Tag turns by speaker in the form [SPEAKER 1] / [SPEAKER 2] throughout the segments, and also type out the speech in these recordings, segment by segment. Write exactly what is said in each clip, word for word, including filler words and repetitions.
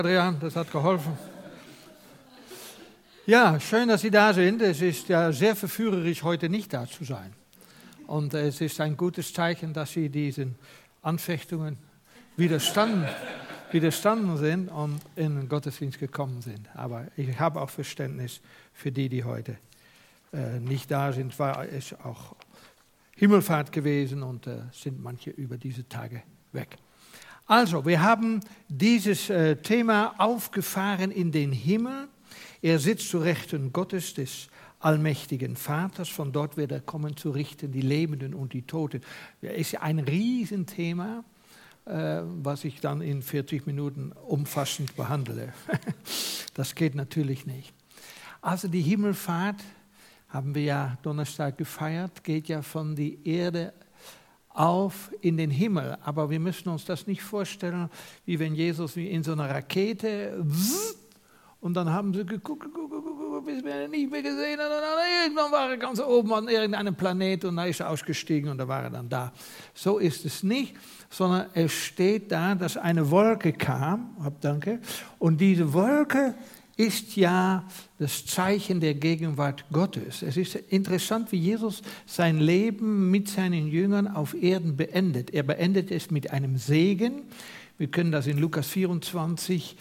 [SPEAKER 1] Adrian, das hat geholfen. Ja, schön, dass Sie da sind. Es ist ja sehr verführerisch, heute nicht da zu sein. Und es ist ein gutes Zeichen, dass Sie diesen Anfechtungen widerstanden, widerstanden sind und in den Gottesdienst gekommen sind. Aber ich habe auch Verständnis für die, die heute äh, nicht da sind. War es auch Himmelfahrt gewesen und äh, sind manche über diese Tage weg. Also, wir haben dieses äh, Thema aufgefahren in den Himmel. Er sitzt zu Rechten Gottes, des allmächtigen Vaters. Von dort wird er kommen zu richten, die Lebenden und die Toten. Das ist ein Riesenthema, äh, was ich dann in vierzig Minuten umfassend behandle. Das geht natürlich nicht. Also die Himmelfahrt, haben wir ja Donnerstag gefeiert, geht ja von der Erde auf in den Himmel. Aber wir müssen uns das nicht vorstellen, wie wenn Jesus wie in so einer Rakete und dann haben sie geguckt, geguckt, geguckt, bis wir ihn nicht mehr gesehen haben. Und dann irgendwann war er ganz oben an irgendeinem Planet und da ist er ausgestiegen und da war er dann da. So ist es nicht, sondern es steht da, dass eine Wolke kam, danke, und diese Wolke ist ja das Zeichen der Gegenwart Gottes. Es ist interessant, wie Jesus sein Leben mit seinen Jüngern auf Erden beendet. Er beendet es mit einem Segen. Wir können das in Lukas vierundzwanzig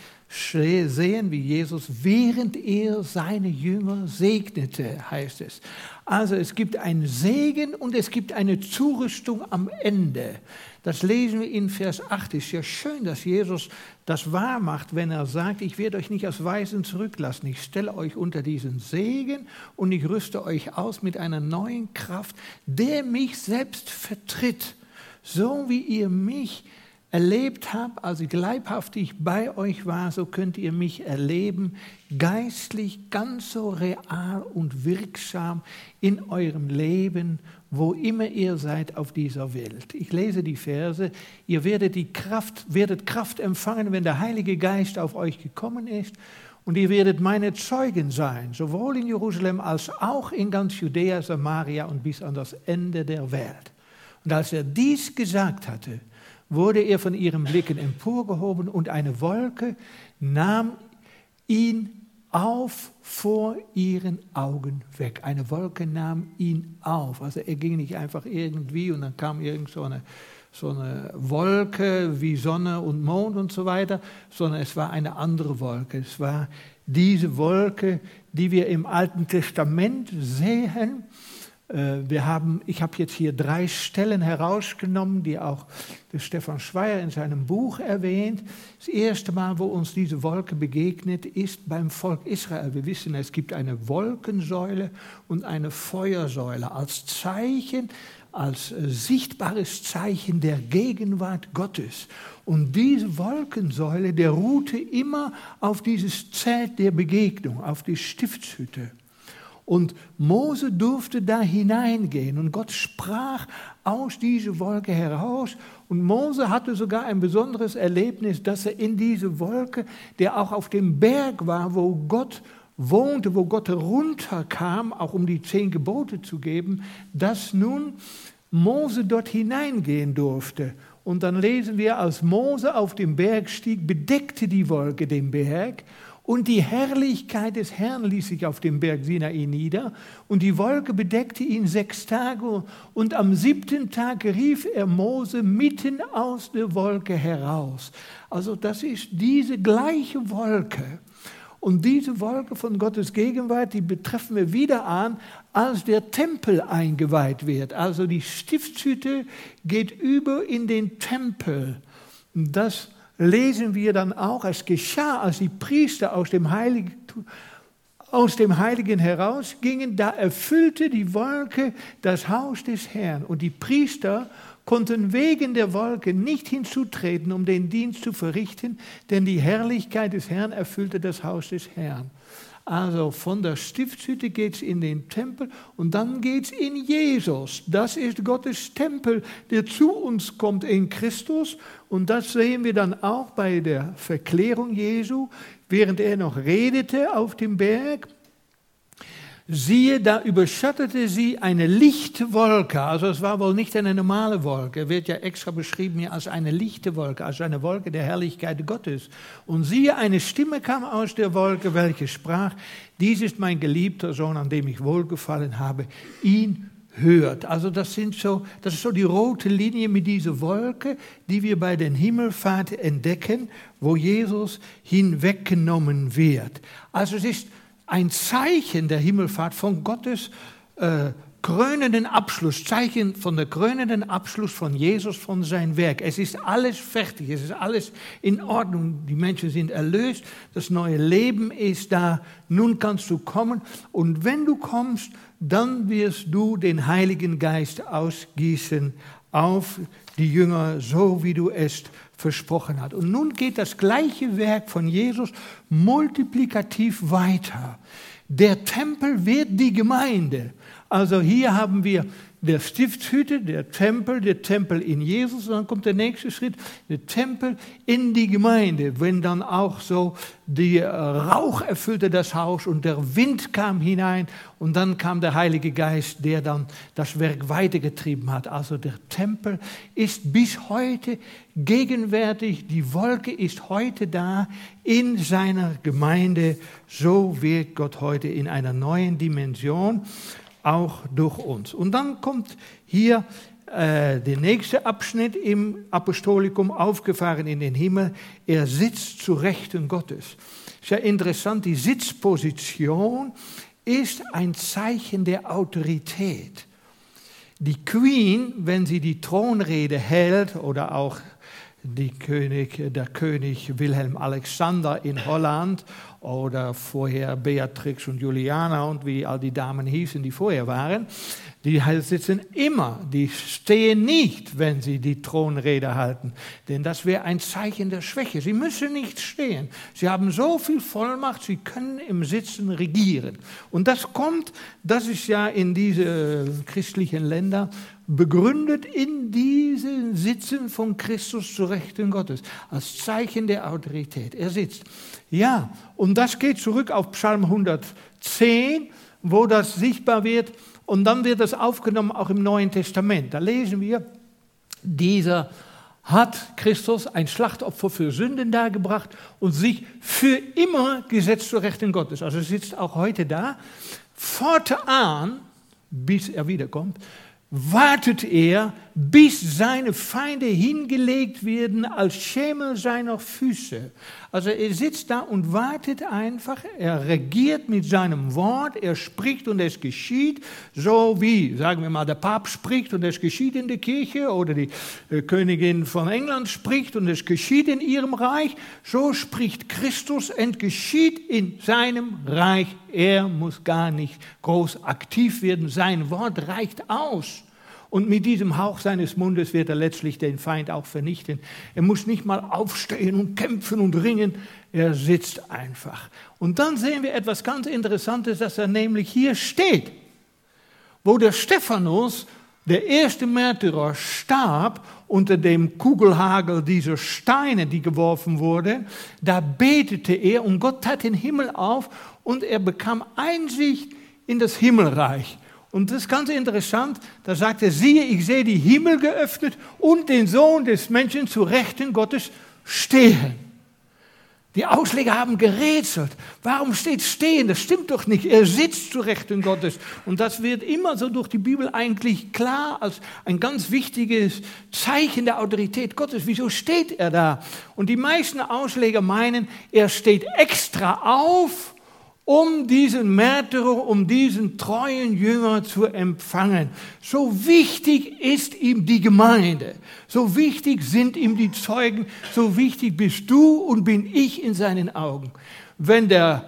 [SPEAKER 1] sehen, wie Jesus, während er seine Jünger segnete, heißt es. Also es gibt einen Segen und es gibt eine Zurüstung am Ende. Das lesen wir in Vers acht. Es ist ja schön, dass Jesus das wahr macht, wenn er sagt, ich werde euch nicht als Weisen zurücklassen. Ich stelle euch unter diesen Segen und ich rüste euch aus mit einer neuen Kraft, der mich selbst vertritt. So wie ihr mich erlebt habt, als ich leibhaftig bei euch war, so könnt ihr mich erleben, geistlich ganz so real und wirksam in eurem Leben, wo immer ihr seid auf dieser Welt. Ich lese die Verse, ihr werdet, die Kraft, werdet Kraft empfangen, wenn der Heilige Geist auf euch gekommen ist, und ihr werdet meine Zeugen sein, sowohl in Jerusalem als auch in ganz Judäa, Samaria und bis an das Ende der Welt. Und als er dies gesagt hatte, wurde er von ihren Blicken emporgehoben und eine Wolke nahm ihn auf vor ihren Augen weg. Eine Wolke nahm ihn auf. Also er ging nicht einfach irgendwie und dann kam irgend so eine, so eine Wolke wie Sonne und Mond und so weiter, sondern es war eine andere Wolke. Es war diese Wolke, die wir im Alten Testament sehen. Wir haben, ich habe jetzt hier drei Stellen herausgenommen, die auch der Stefan Schweier in seinem Buch erwähnt. Das erste Mal, wo uns diese Wolke begegnet, ist beim Volk Israel. Wir wissen, es gibt eine Wolkensäule und eine Feuersäule als Zeichen, als sichtbares Zeichen der Gegenwart Gottes. Und diese Wolkensäule, der ruhte immer auf dieses Zelt der Begegnung, auf die Stiftshütte. Und Mose durfte da hineingehen und Gott sprach aus dieser Wolke heraus. Und Mose hatte sogar ein besonderes Erlebnis, dass er in diese Wolke, der auch auf dem Berg war, wo Gott wohnte, wo Gott herunterkam, auch um die zehn Gebote zu geben, dass nun Mose dort hineingehen durfte. Und dann lesen wir, als Mose auf den Berg stieg, bedeckte die Wolke den Berg. Und die Herrlichkeit des Herrn ließ sich auf dem Berg Sinai nieder und die Wolke bedeckte ihn sechs Tage und am siebten Tag rief er Mose mitten aus der Wolke heraus. Also das ist diese gleiche Wolke. Und diese Wolke von Gottes Gegenwart, die betreffen wir wieder an, als der Tempel eingeweiht wird. Also die Stiftshütte geht über in den Tempel. Und das lesen wir dann auch, es geschah, als die Priester aus dem Heiligen, aus dem Heiligen herausgingen, da erfüllte die Wolke das Haus des Herrn. Und die Priester konnten wegen der Wolke nicht hinzutreten, um den Dienst zu verrichten, denn die Herrlichkeit des Herrn erfüllte das Haus des Herrn. Also von der Stiftshütte geht es in den Tempel und dann geht es in Jesus. Das ist Gottes Tempel, der zu uns kommt in Christus. Und das sehen wir dann auch bei der Verklärung Jesu, während er noch redete auf dem Berg. Siehe, da überschattete sie eine lichte Wolke. Also es war wohl nicht eine normale Wolke. Wird ja extra beschrieben hier als eine lichte Wolke, als eine Wolke der Herrlichkeit Gottes. Und siehe, eine Stimme kam aus der Wolke, welche sprach, dies ist mein geliebter Sohn, an dem ich wohlgefallen habe. Ihn hört. Also das, sind so, das ist so die rote Linie mit dieser Wolke, die wir bei der Himmelfahrt entdecken, wo Jesus hinweggenommen wird. Also es ist ein Zeichen der Himmelfahrt von Gottes äh, krönenden Abschluss, Zeichen von der krönenden Abschluss von Jesus, von seinem Werk. Es ist alles fertig, es ist alles in Ordnung. Die Menschen sind erlöst, das neue Leben ist da. Nun kannst du kommen und wenn du kommst, dann wirst du den Heiligen Geist ausgießen auf die Jünger, so wie du es versprochen hast. Und nun geht das gleiche Werk von Jesus multiplikativ weiter. Der Tempel wird die Gemeinde. Also hier haben wir der Stiftshütte, der Tempel, der Tempel in Jesus. Und dann kommt der nächste Schritt, der Tempel in die Gemeinde. Wenn dann auch so der Rauch erfüllte das Haus und der Wind kam hinein und dann kam der Heilige Geist, der dann das Werk weitergetrieben hat. Also der Tempel ist bis heute gegenwärtig. Die Wolke ist heute da in seiner Gemeinde. So wirkt Gott heute in einer neuen Dimension, auch durch uns. Und dann kommt hier äh, der nächste Abschnitt im Apostolikum, aufgefahren in den Himmel. Er sitzt zu Rechten Gottes. Sehr interessant, die Sitzposition ist ein Zeichen der Autorität. Die Queen, wenn sie die Thronrede hält, oder auch die König, der König Wilhelm Alexander in Holland oder vorher Beatrix und Juliana und wie all die Damen hießen, die vorher waren, die sitzen immer, die stehen nicht, wenn sie die Thronrede halten, denn das wäre ein Zeichen der Schwäche. Sie müssen nicht stehen. Sie haben so viel Vollmacht, sie können im Sitzen regieren. Und das kommt, das ist ja in diese christlichen Länder begründet in diesen Sitzen von Christus zu Rechten Gottes, als Zeichen der Autorität. Er sitzt. Ja, und das geht zurück auf Psalm hundertzehn, wo das sichtbar wird. Und dann wird das aufgenommen auch im Neuen Testament. Da lesen wir, dieser hat Christus ein Schlachtopfer für Sünden dargebracht und sich für immer gesetzt zu Rechten Gottes. Also er sitzt auch heute da. Fortan, bis er wiederkommt, wartet er, bis seine Feinde hingelegt werden als Schemel seiner Füße. Also er sitzt da und wartet einfach, er regiert mit seinem Wort, er spricht und es geschieht, so wie, sagen wir mal, der Papst spricht und es geschieht in der Kirche oder die äh, Königin von England spricht und es geschieht in ihrem Reich, so spricht Christus und geschieht in seinem Reich. Er muss gar nicht groß aktiv werden, sein Wort reicht aus. Und mit diesem Hauch seines Mundes wird er letztlich den Feind auch vernichten. Er muss nicht mal aufstehen und kämpfen und ringen, er sitzt einfach. Und dann sehen wir etwas ganz Interessantes, dass er nämlich hier steht, wo der Stephanus, der erste Märtyrer, starb unter dem Kugelhagel dieser Steine, die geworfen wurden. Da betete er und Gott tat den Himmel auf und er bekam Einsicht in das Himmelreich. Und das ist ganz interessant, da sagt er, siehe, ich sehe die Himmel geöffnet und den Sohn des Menschen zu Rechten Gottes stehen. Die Ausleger haben gerätselt. Warum steht stehen? Das stimmt doch nicht. Er sitzt zu Rechten Gottes. Und das wird immer so durch die Bibel eigentlich klar als ein ganz wichtiges Zeichen der Autorität Gottes. Wieso steht er da? Und die meisten Ausleger meinen, er steht extra auf, um diesen Märtyrer, um diesen treuen Jünger zu empfangen. So wichtig ist ihm die Gemeinde, so wichtig sind ihm die Zeugen, so wichtig bist du und bin ich in seinen Augen. Wenn der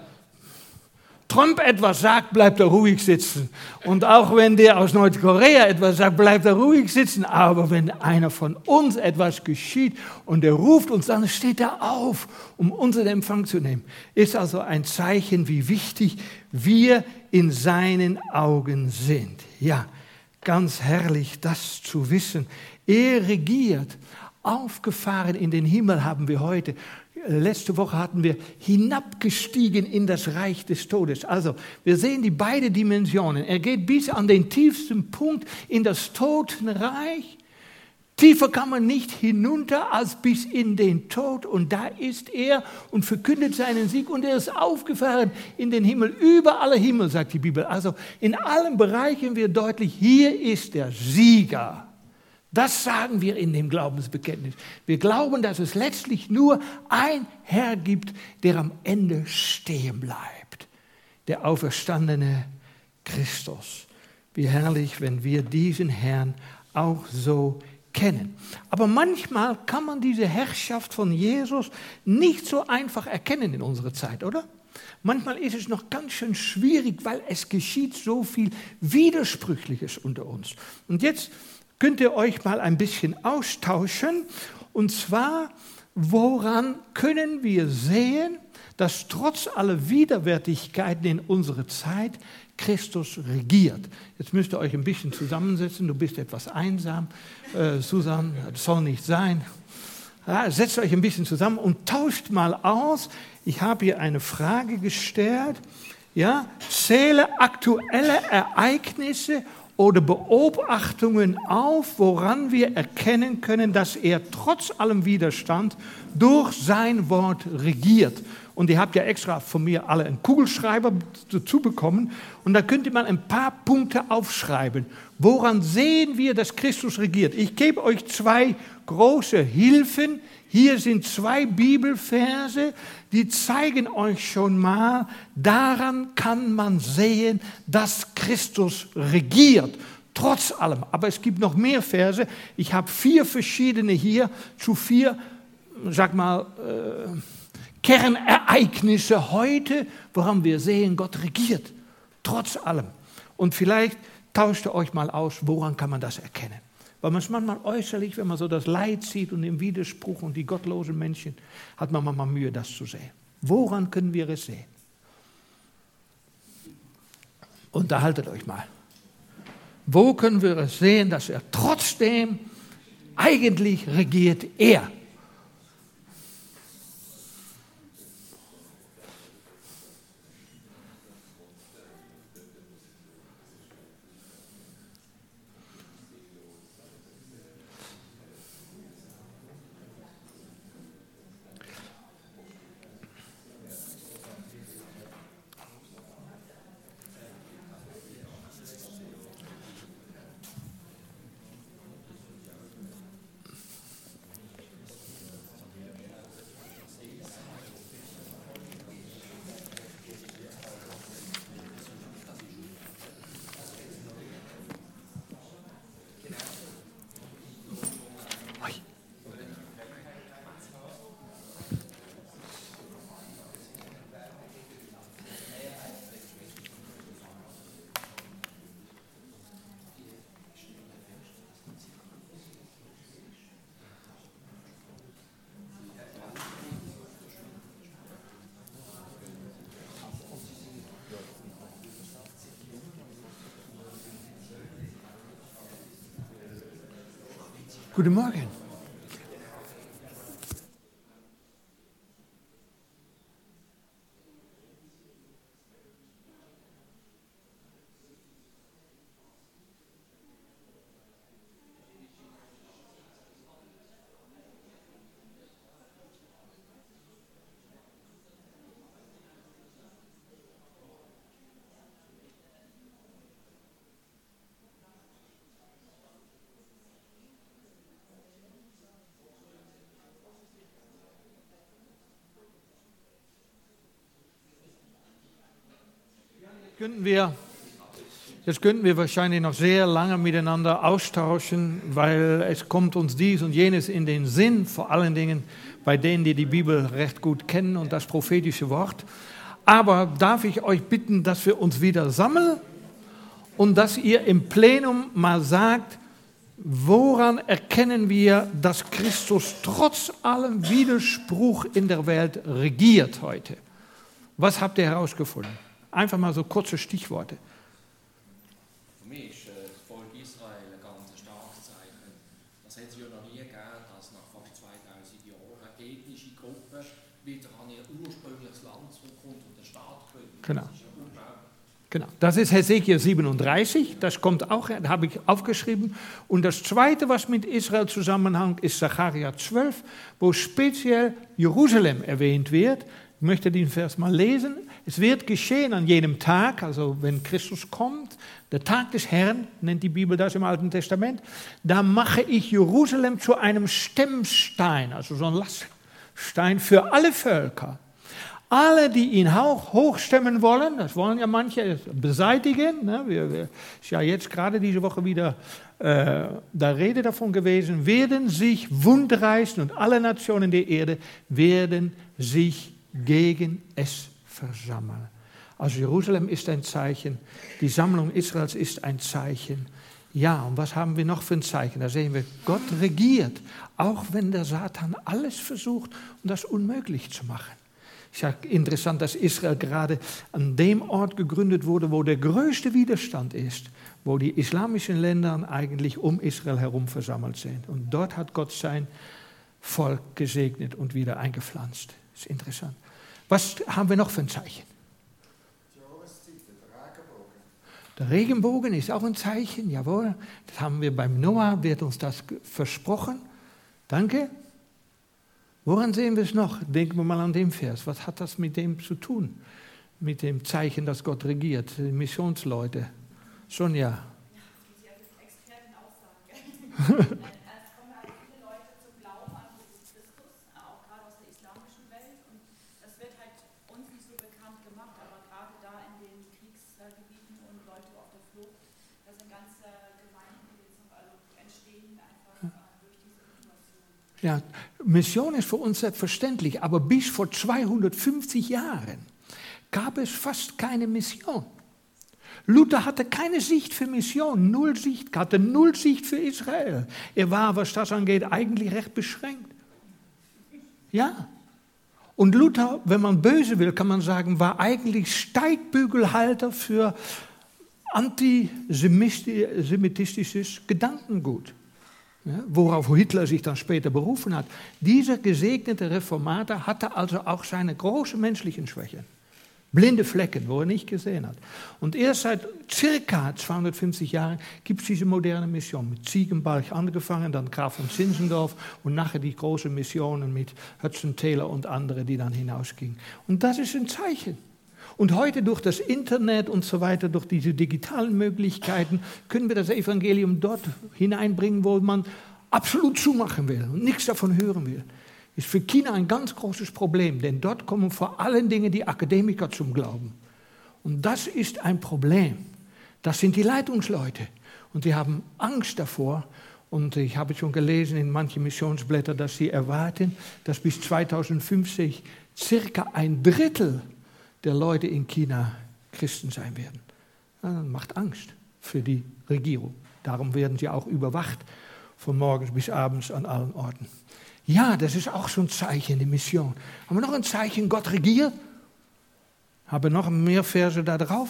[SPEAKER 1] Trump etwas sagt, bleibt er ruhig sitzen. Und auch wenn der aus Nordkorea etwas sagt, bleibt er ruhig sitzen. Aber wenn einer von uns etwas geschieht und er ruft uns, dann steht er auf, um unseren Empfang zu nehmen. Ist also ein Zeichen, wie wichtig wir in seinen Augen sind. Ja, ganz herrlich, das zu wissen. Er regiert. Aufgefahren in den Himmel haben wir heute Letzte Woche hatten wir hinabgestiegen in das Reich des Todes. Also wir sehen die beiden Dimensionen. Er geht bis an den tiefsten Punkt in das Totenreich. Tiefer kann man nicht hinunter als bis in den Tod. Und da ist er und verkündet seinen Sieg. Und er ist aufgefahren in den Himmel, über alle Himmel, sagt die Bibel. Also in allen Bereichen wird deutlich, hier ist der Sieger. Das sagen wir in dem Glaubensbekenntnis. Wir glauben, dass es letztlich nur ein Herr gibt, der am Ende stehen bleibt. Der auferstandene Christus. Wie herrlich, wenn wir diesen Herrn auch so kennen. Aber manchmal kann man diese Herrschaft von Jesus nicht so einfach erkennen in unserer Zeit, oder? Manchmal ist es noch ganz schön schwierig, weil es geschieht so viel Widersprüchliches unter uns. Und jetzt könnt ihr euch mal ein bisschen austauschen. Und zwar, woran können wir sehen, dass trotz aller Widerwärtigkeiten in unserer Zeit Christus regiert? Jetzt müsst ihr euch ein bisschen zusammensetzen. Du bist etwas einsam, äh, Susan, das soll nicht sein. Ja, setzt euch ein bisschen zusammen und tauscht mal aus. Ich habe hier eine Frage gestellt. Ja, zähle aktuelle Ereignisse oder Beobachtungen auf, woran wir erkennen können, dass er trotz allem Widerstand durch sein Wort regiert. Und ihr habt ja extra von mir alle einen Kugelschreiber dazu bekommen. Und da könnt ihr mal ein paar Punkte aufschreiben. Woran sehen wir, dass Christus regiert? Ich gebe euch zwei große Hilfen. Hier sind zwei Bibelverse, die zeigen euch schon mal, daran kann man sehen, dass Christus regiert, trotz allem. Aber es gibt noch mehr Verse. Ich habe vier verschiedene hier zu vier, sag mal, äh, Kernereignisse heute, woran wir sehen, Gott regiert, trotz allem. Und vielleicht tauscht ihr euch mal aus, woran kann man das erkennen? Weil man es manchmal äußerlich, wenn man so das Leid sieht und den Widerspruch und die gottlosen Menschen, hat man manchmal Mühe, das zu sehen. Woran können wir es sehen? Unterhaltet euch mal. Wo können wir es sehen, dass er trotzdem eigentlich regiert er? Guten Morgen. Könnten wir, jetzt könnten wir wahrscheinlich noch sehr lange miteinander austauschen, weil es kommt uns dies und jenes in den Sinn, vor allen Dingen bei denen, die die Bibel recht gut kennen und das prophetische Wort. Aber darf ich euch bitten, dass wir uns wieder sammeln und dass ihr im Plenum mal sagt, woran erkennen wir, dass Christus trotz allem Widerspruch in der Welt regiert heute? Was habt ihr herausgefunden? Einfach mal so kurze Stichworte.
[SPEAKER 2] Für mich ist äh, das Volk Israel ein ganz starkes Zeichen. Das hat es ja noch nie gegeben, dass nach fast zweitausend Jahren eine ethnische Gruppe das Land zurückkommt und der Staat gründet.
[SPEAKER 1] Genau.
[SPEAKER 2] Das ist ja unglaublich.
[SPEAKER 1] Genau. Das ist Hesekiel siebenunddreißig, das kommt auch, da habe ich aufgeschrieben. Und das Zweite, was mit Israel zusammenhängt, ist Sacharja zwölf, wo speziell Jerusalem erwähnt wird. Ich möchte den Vers mal lesen. Es wird geschehen an jenem Tag, also wenn Christus kommt, der Tag des Herrn, nennt die Bibel das im Alten Testament, da mache ich Jerusalem zu einem Stemmstein, also so ein Laststein für alle Völker. Alle, die ihn hoch, hochstemmen wollen, das wollen ja manche beseitigen, ne? wir, wir, ist ja jetzt gerade diese Woche wieder äh, da Rede davon gewesen, werden sich wundreißen und alle Nationen der Erde werden sich gegen es versammeln. Also Jerusalem ist ein Zeichen, die Sammlung Israels ist ein Zeichen. Ja, und was haben wir noch für ein Zeichen? Da sehen wir, Gott regiert, auch wenn der Satan alles versucht, um das unmöglich zu machen. Es ist ja interessant, dass Israel gerade an dem Ort gegründet wurde, wo der größte Widerstand ist, wo die islamischen Länder eigentlich um Israel herum versammelt sind. Und dort hat Gott sein Volk gesegnet und wieder eingepflanzt. Das ist interessant. Was haben wir noch für ein Zeichen? Der Regenbogen ist auch ein Zeichen, jawohl. Das haben wir beim Noah, wird uns das versprochen. Danke. Woran sehen wir es noch? Denken wir mal an den Vers. Was hat das mit dem zu tun? Mit dem Zeichen, dass Gott regiert, die Missionsleute. Sonja.
[SPEAKER 3] Ja, wie Sie als Experten auch sagen. Es kommen halt viele Leute zum Glauben an Jesus Christus, auch gerade aus der islamischen Welt. Und das wird halt uns nicht so bekannt gemacht, aber gerade da in den Kriegsgebieten und Leute auf der Flucht, da sind ganze Gemeinden, die jetzt noch also entstehen, einfach durch diese Situation.
[SPEAKER 1] Ja, Mission ist für uns selbstverständlich, aber bis vor zweihundertfünfzig Jahren gab es fast keine Mission. Luther hatte keine Sicht für Mission, null Sicht, hatte null Sicht für Israel. Er war, was das angeht, eigentlich recht beschränkt. Ja. Und Luther, wenn man böse will, kann man sagen, war eigentlich Steigbügelhalter für antisemitistisches Gedankengut. Ja, worauf Hitler sich dann später berufen hat. Dieser gesegnete Reformator hatte also auch seine großen menschlichen Schwächen. Blinde Flecken, wo er nicht gesehen hat. Und erst seit circa zweihundertfünfzig Jahren gibt es diese moderne Mission. Mit Ziegenbalg angefangen, dann Graf von Zinzendorf und nachher die großen Missionen mit Hudson Taylor und andere, die dann hinausgingen. Und das ist ein Zeichen. Und heute durch das Internet und so weiter, durch diese digitalen Möglichkeiten, können wir das Evangelium dort hineinbringen, wo man absolut zumachen will und nichts davon hören will. Ist für China ein ganz großes Problem, denn dort kommen vor allen Dingen die Akademiker zum Glauben. Und das ist ein Problem. Das sind die Leitungsleute. Und sie haben Angst davor. Und ich habe schon gelesen in manchen Missionsblättern, dass sie erwarten, dass bis zweitausendfünfzig circa ein Drittel der Leute in China Christen sein werden. Ja, das macht Angst für die Regierung. Darum werden sie auch überwacht, von morgens bis abends an allen Orten. Ja, das ist auch so ein Zeichen, die Mission. Haben wir noch ein Zeichen, Gott regiert? Haben wir noch mehr Verse da drauf?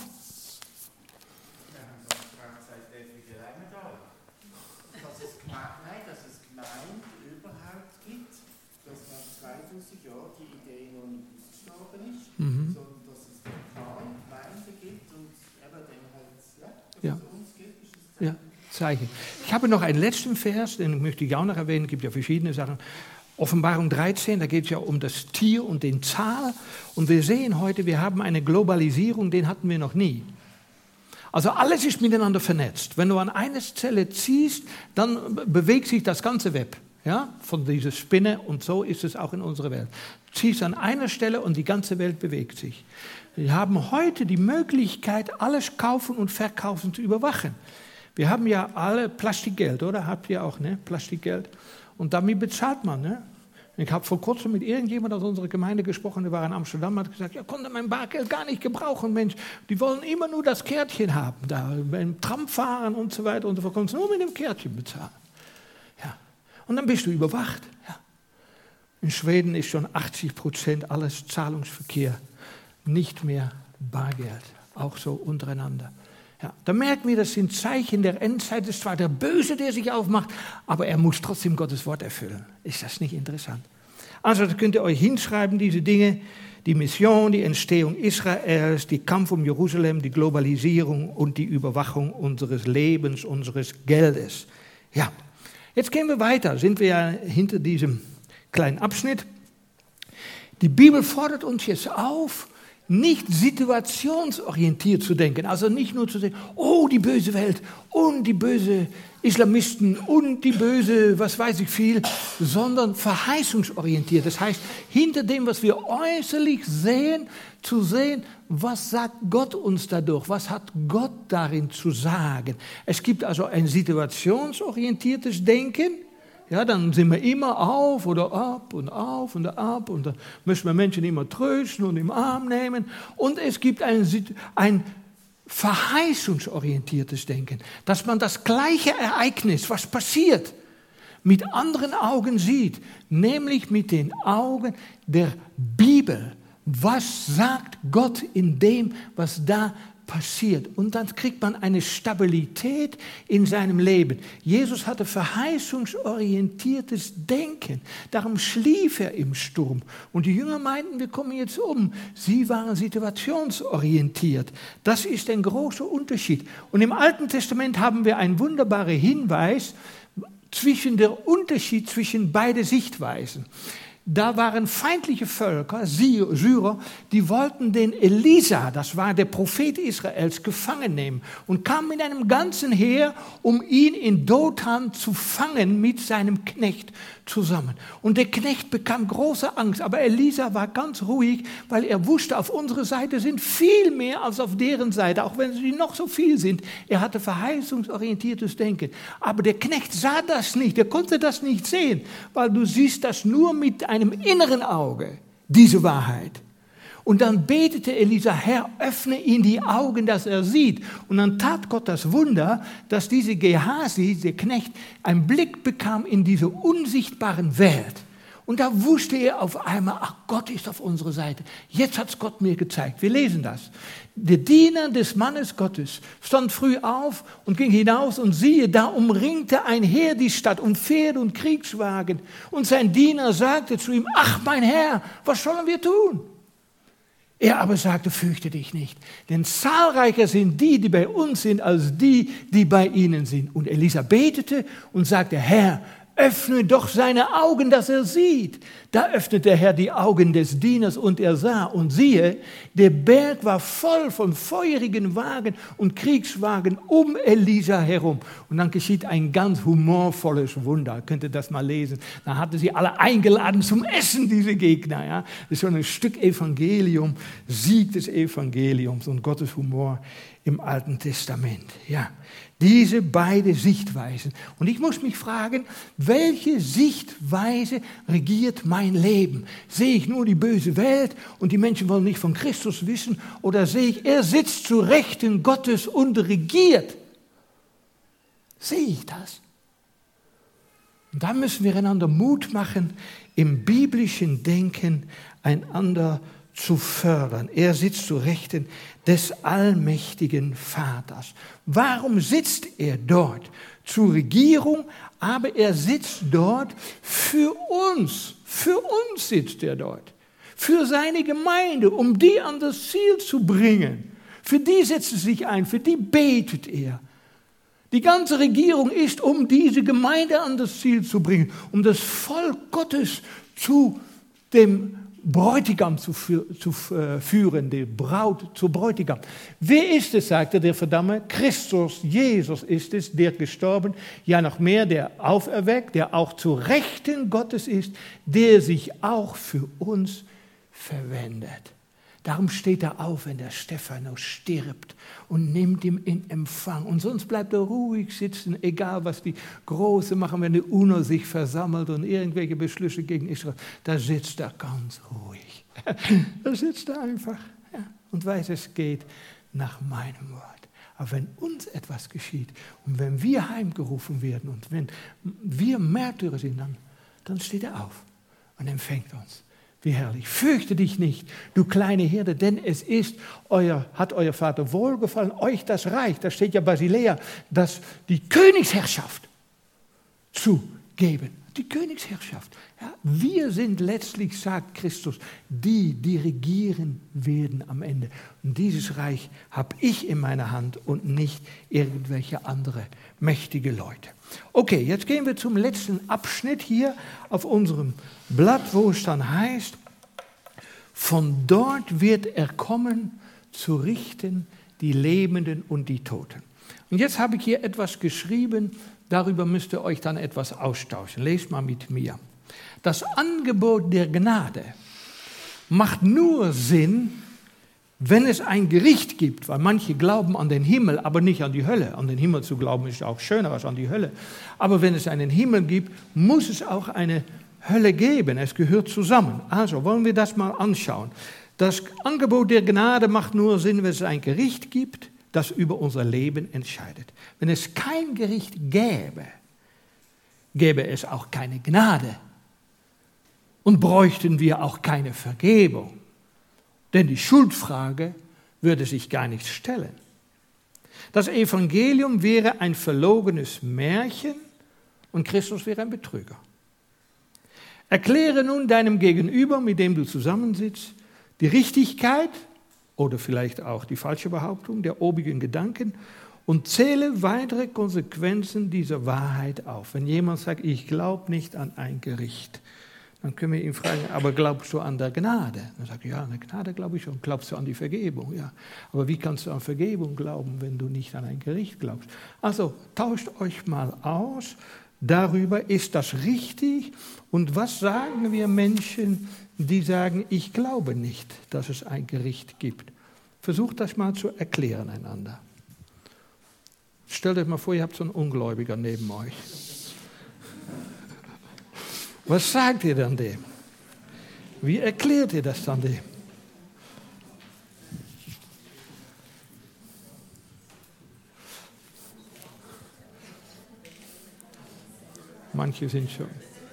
[SPEAKER 4] Wir haben noch Freizeit ewige Rheinmetall. Dass es Gemeinde, nein, dass es Gemeinde überhaupt gibt, dass nach zweitausend Jahren die Idee noch nicht ausgestorben ist,
[SPEAKER 1] Mhm.
[SPEAKER 4] sondern dass es lokal Gemeinde gibt und eben dann halt, ja, dass
[SPEAKER 1] Ja.
[SPEAKER 4] es uns gibt, ist es
[SPEAKER 1] Ja, Zeichen. Ich habe noch einen letzten Vers, den möchte ich auch noch erwähnen. Es gibt ja verschiedene Sachen. Offenbarung dreizehn, da geht es ja um das Tier und den Zahl. Und wir sehen heute, wir haben eine Globalisierung, den hatten wir noch nie. Also alles ist miteinander vernetzt. Wenn du an eine Zelle ziehst, dann bewegt sich das ganze Web. Ja, von dieser Spinne, und so ist es auch in unserer Welt. Du ziehst an einer Stelle und die ganze Welt bewegt sich. Wir haben heute die Möglichkeit, alles kaufen und verkaufen zu überwachen. Wir haben ja alle Plastikgeld, oder? Habt ihr auch, ne? Plastikgeld. Und damit bezahlt man, ne? Ich habe vor kurzem mit irgendjemandem aus unserer Gemeinde gesprochen, der war in Amsterdam, hat gesagt, ja, konnte mein Bargeld gar nicht gebrauchen, Mensch. Die wollen immer nur das Kärtchen haben, da beim Tram fahren und so weiter und so fort, kannst du nur mit dem Kärtchen bezahlen. Ja. Und dann bist du überwacht. Ja. In Schweden ist schon achtzig Prozent alles Zahlungsverkehr nicht mehr Bargeld, auch so untereinander. Ja, da merken wir, das sind Zeichen der Endzeit. Es ist zwar der Böse, der sich aufmacht, aber er muss trotzdem Gottes Wort erfüllen. Ist das nicht interessant? Also das könnt ihr euch hinschreiben, diese Dinge, die Mission, die Entstehung Israels, die Kampf um Jerusalem, die Globalisierung und die Überwachung unseres Lebens, unseres Geldes. Ja, jetzt gehen wir weiter, sind wir ja hinter diesem kleinen Abschnitt. Die Bibel fordert uns jetzt auf, nicht situationsorientiert zu denken, also nicht nur zu denken, oh, die böse Welt und die böse Islamisten und die böse, was weiß ich viel, sondern verheißungsorientiert. Das heißt, hinter dem, was wir äußerlich sehen, zu sehen, was sagt Gott uns dadurch, was hat Gott darin zu sagen. Es gibt also ein situationsorientiertes Denken. Ja, dann sind wir immer auf oder ab und auf und ab und dann müssen wir Menschen immer trösten und im Arm nehmen. Und es gibt ein, ein verheißungsorientiertes Denken, dass man das gleiche Ereignis, was passiert, mit anderen Augen sieht, nämlich mit den Augen der Bibel. Was sagt Gott in dem, was da passiert? Und dann kriegt man eine Stabilität in seinem Leben. Jesus hatte verheißungsorientiertes Denken. Darum schlief er im Sturm. Und die Jünger meinten, wir kommen jetzt um. Sie waren situationsorientiert. Das ist ein großer Unterschied. Und im Alten Testament haben wir einen wunderbaren Hinweis zwischen der Unterschied zwischen beide Sichtweisen. Da waren feindliche Völker, Syrer, die wollten den Elisa, das war der Prophet Israels, gefangen nehmen und kamen mit einem ganzen Heer, um ihn in Dothan zu fangen mit seinem Knecht zusammen. Und der Knecht bekam große Angst, aber Elisa war ganz ruhig, weil er wusste, auf unserer Seite sind viel mehr als auf deren Seite, auch wenn sie noch so viel sind. Er hatte verheißungsorientiertes Denken. Aber der Knecht sah das nicht, er konnte das nicht sehen, weil du siehst das nur mit einem inneren Auge, diese Wahrheit. Und dann betete Elisa, Herr, öffne ihm die Augen, dass er sieht. Und dann tat Gott das Wunder, dass diese Gehasi, der Knecht, einen Blick bekam in diese unsichtbaren Welt. Und da wusste er auf einmal, ach, Gott ist auf unserer Seite. Jetzt hat es Gott mir gezeigt. Wir lesen das. Der Diener des Mannes Gottes stand früh auf und ging hinaus und siehe, da umringte ein Heer die Stadt und Pferde und Kriegswagen. Und sein Diener sagte zu ihm, ach, mein Herr, was sollen wir tun? Er aber sagte, fürchte dich nicht, denn zahlreicher sind die, die bei uns sind, als die, die bei ihnen sind. Und Elisa betete und sagte, Herr, öffne doch seine Augen, dass er sieht. Da öffnete der Herr die Augen des Dieners und er sah. Und siehe, der Berg war voll von feurigen Wagen und Kriegswagen um Elisa herum. Und dann geschieht ein ganz humorvolles Wunder. Könnt ihr das mal lesen? Da hatte sie alle eingeladen zum Essen, diese Gegner. Ja? Das ist so ein Stück Evangelium, Sieg des Evangeliums und Gottes Humor im Alten Testament. Ja, diese beiden Sichtweisen. Und ich muss mich fragen, welche Sichtweise regiert mein Leben? Sehe ich nur die böse Welt und die Menschen wollen nicht von Christus wissen? Oder sehe ich, er sitzt zu Rechten Gottes und regiert? Sehe ich das? Und da müssen wir einander Mut machen, im biblischen Denken einander zu fördern. Er sitzt zu Rechten des allmächtigen Vaters. Warum sitzt er dort? Zur Regierung, aber er sitzt dort für uns. Für uns sitzt er dort. Für seine Gemeinde, um die an das Ziel zu bringen. Für die setzt er sich ein, für die betet er. Die ganze Regierung ist, um diese Gemeinde an das Ziel zu bringen, um das Volk Gottes zu dem Bräutigam zu, fü- zu äh, führen, die Braut zu Bräutigam. Wer ist es, sagte der Verdamme? Christus, Jesus ist es, der gestorben, ja noch mehr, der auferweckt, der auch zu Rechten Gottes ist, der sich auch für uns verwendet. Darum steht er auf, wenn der Stephanus stirbt und nimmt ihn in Empfang. Und sonst bleibt er ruhig sitzen, egal was die Großen machen, wenn die UNO sich versammelt und irgendwelche Beschlüsse gegen Israel. Da sitzt er ganz ruhig. Da sitzt er einfach, ja, und weiß, es geht nach meinem Wort. Aber wenn uns etwas geschieht und wenn wir heimgerufen werden und wenn wir Märtyrer sind, dann, dann steht er auf und empfängt uns. Wie herrlich. Fürchte dich nicht, du kleine Herde, denn es ist euer, hat euer Vater wohlgefallen, euch das Reich, da steht ja Basilea, das die Königsherrschaft zu geben. Die Königsherrschaft. Ja, wir sind letztlich, sagt Christus, die, die regieren werden am Ende. Und dieses Reich habe ich in meiner Hand und nicht irgendwelche andere mächtige Leute. Okay, jetzt gehen wir zum letzten Abschnitt hier auf unserem Blatt, wo es dann heißt, von dort wird er kommen, zu richten die Lebenden und die Toten. Und jetzt habe ich hier etwas geschrieben, darüber müsst ihr euch dann etwas austauschen. Lest mal mit mir. Das Angebot der Gnade macht nur Sinn, wenn es ein Gericht gibt, weil manche glauben an den Himmel, aber nicht an die Hölle. An den Himmel zu glauben ist auch schöner als an die Hölle. Aber wenn es einen Himmel gibt, muss es auch eine Hölle geben. Es gehört zusammen. Also wollen wir das mal anschauen. Das Angebot der Gnade macht nur Sinn, wenn es ein Gericht gibt, das über unser Leben entscheidet. Wenn es kein Gericht gäbe, gäbe es auch keine Gnade und bräuchten wir auch keine Vergebung. Denn die Schuldfrage würde sich gar nicht stellen. Das Evangelium wäre ein verlogenes Märchen und Christus wäre ein Betrüger. Erkläre nun deinem Gegenüber, mit dem du zusammensitzt, die Richtigkeit oder vielleicht auch die falsche Behauptung der obigen Gedanken und zähle weitere Konsequenzen dieser Wahrheit auf. Wenn jemand sagt, ich glaube nicht an ein Gericht, dann können wir ihn fragen, aber glaubst du an der Gnade? Dann sagt er, ja, an der Gnade glaube ich schon. Glaubst du an die Vergebung? Ja. Aber wie kannst du an Vergebung glauben, wenn du nicht an ein Gericht glaubst? Also tauscht euch mal aus darüber, ist das richtig? Und was sagen wir Menschen, die sagen, ich glaube nicht, dass es ein Gericht gibt? Versucht das mal zu erklären einander. Stellt euch mal vor, ihr habt so einen Ungläubiger neben euch. Was sagt ihr dann dem? Wie erklärt ihr das dann dem? Manche sind schon.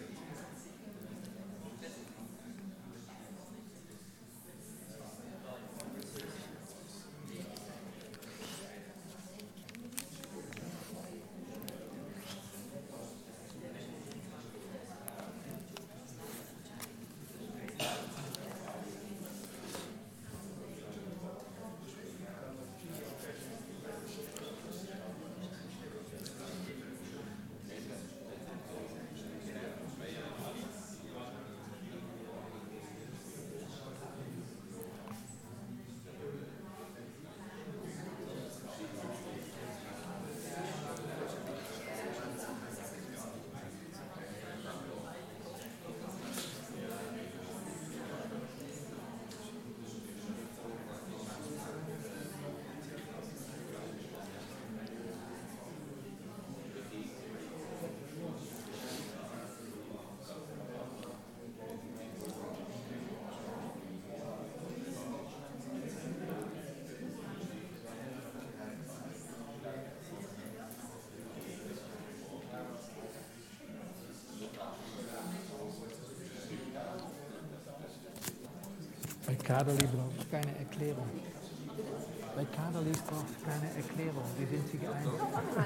[SPEAKER 1] Bei Kaderli braucht es keine Erklärung. Bei Kaderli braucht es keine Erklärung. Die sind sich einig.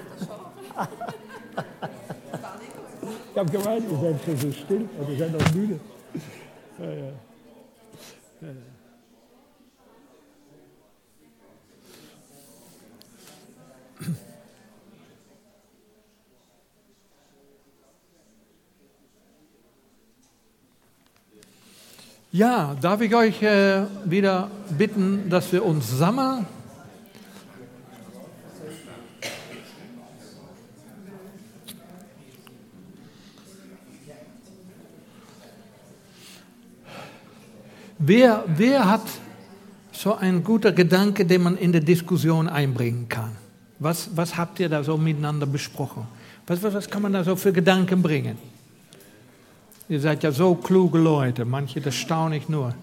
[SPEAKER 1] Ich habe gemeint, ihr seid schon so still, aber ihr seid auch müde. Ja, ja. Ja, ja. Ja, darf ich euch äh, wieder bitten, dass wir uns sammeln? Wer, wer hat so einen guten Gedanke, den man in der Diskussion einbringen kann? Was, was habt ihr da so miteinander besprochen? Was, was, was kann man da so für Gedanken bringen? Ihr seid ja so kluge Leute, manche, das staune ich nur.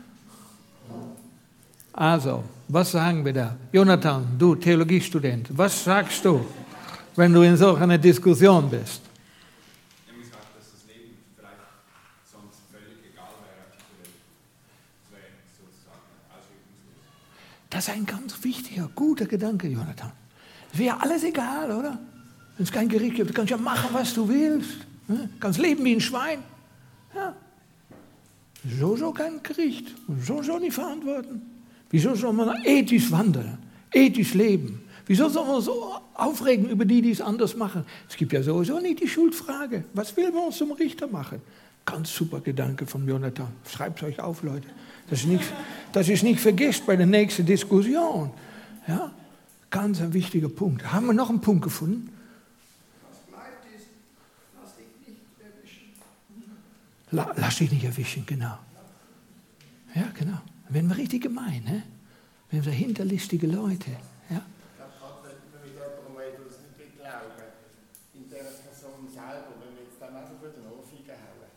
[SPEAKER 1] Also, was sagen wir da? Jonathan, du Theologiestudent, was sagst du, wenn du in solch einer Diskussion bist?
[SPEAKER 2] Ich habe gesagt, dass das Leben vielleicht sonst völlig egal wäre. Das wäre sozusagen auswirkungslos.
[SPEAKER 1] Das ist ein ganz wichtiger, guter Gedanke, Jonathan. Es wäre alles egal, oder? Wenn es kein Gericht gibt, du kannst ja machen, was du willst. Du kannst leben wie ein Schwein. Ja. So soll kein Gericht. So soll nicht verantworten. Wieso soll man ethisch wandeln? Ethisch leben? Wieso soll man so aufregen über die, die es anders machen? Es gibt ja sowieso nicht die Schuldfrage. Was will man uns zum Richter machen? Ganz super Gedanke von Jonathan. Schreibt es euch auf, Leute. Das ist nicht, das ist nicht vergesst bei der nächsten Diskussion. Ja? Ganz ein wichtiger Punkt. Haben wir noch einen Punkt gefunden?
[SPEAKER 5] Was bleibt ist, lass dich nicht erwischen.
[SPEAKER 1] La, lass dich nicht erwischen, genau. Ja, genau. Dann werden wir richtig gemein, ne? Wenn wir hinterlistige Leute, ja.
[SPEAKER 4] Wenn wir jemandem etwas nicht glauben, in der Person selber, wenn wir jetzt dann einfach wieder eine Ohrfeige hauen,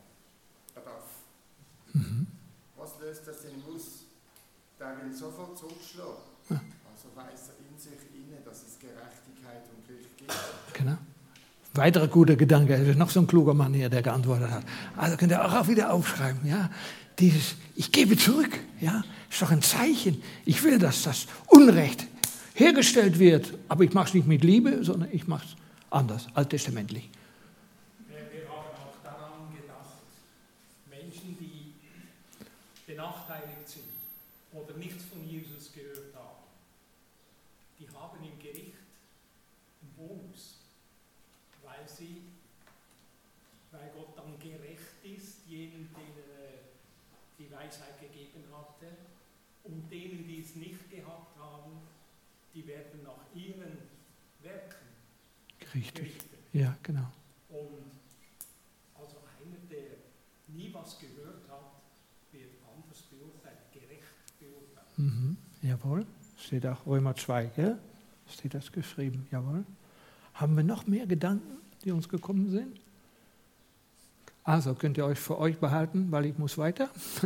[SPEAKER 1] Mhm.
[SPEAKER 4] was löst das denn aus? Der will sofort zurückschlagen.
[SPEAKER 1] Ja.
[SPEAKER 4] Also weiß er in sich inne, dass es Gerechtigkeit und Gericht gibt.
[SPEAKER 1] Genau. Weiterer guter Gedanke, es ist noch so ein kluger Mann hier, der geantwortet hat. Also könnt ihr auch wieder aufschreiben, ja. Dieses, ich gebe zurück, ja, ist doch ein Zeichen. Ich will, dass das Unrecht hergestellt wird, aber ich mache es nicht mit Liebe, sondern ich mache es anders, alttestamentlich.
[SPEAKER 6] Wir haben auch daran gedacht, Menschen, die benachteiligt sind oder nichts von Jesus gehört haben, die haben im Gericht einen Bonus, weil sie, weil Gott dann gerecht ist, jenen, denen er die Weisheit gegeben hatte, und denen, die es nicht gehabt haben, die werden nach ihren Werken
[SPEAKER 1] Richtig.
[SPEAKER 6] gerichtet.
[SPEAKER 1] Ja, genau.
[SPEAKER 6] Und also einer, der nie was gehört hat, wird anders beurteilt, gerecht beurteilt.
[SPEAKER 1] Mhm. Jawohl. Steht auch Römer zwei, gell? Steht das geschrieben, jawohl. Haben wir noch mehr Gedanken, die uns gekommen sind? Also könnt ihr euch für euch behalten, weil ich muss weiter.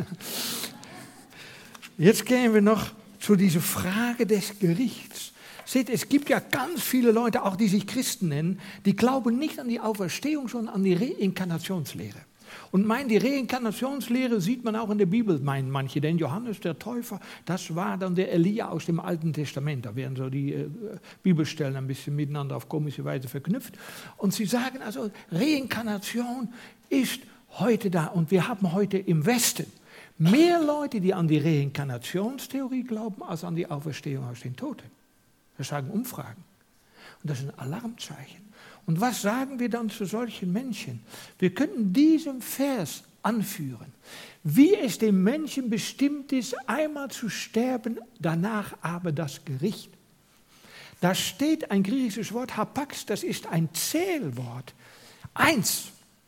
[SPEAKER 1] Jetzt gehen wir noch zu dieser Frage des Gerichts. Seht, es gibt ja ganz viele Leute, auch die sich Christen nennen, die glauben nicht an die Auferstehung, sondern an die Reinkarnationslehre. Und meinen, die Reinkarnationslehre sieht man auch in der Bibel, meinen manche. Denn Johannes der Täufer, das war dann der Elia aus dem Alten Testament. Da werden so die äh, Bibelstellen ein bisschen miteinander auf komische Weise verknüpft. Und sie sagen also, Reinkarnation ist heute da. Und wir haben heute im Westen mehr Leute, die an die Reinkarnationstheorie glauben, als an die Auferstehung aus den Toten. Das sagen Umfragen. Und das ist ein Alarmzeichen. Und was sagen wir dann zu solchen Menschen? Wir könnten diesen Vers anführen. Wie es dem Menschen bestimmt ist, einmal zu sterben, danach aber das Gericht. Da steht ein griechisches Wort, hapax, das ist ein Zählwort. Eins.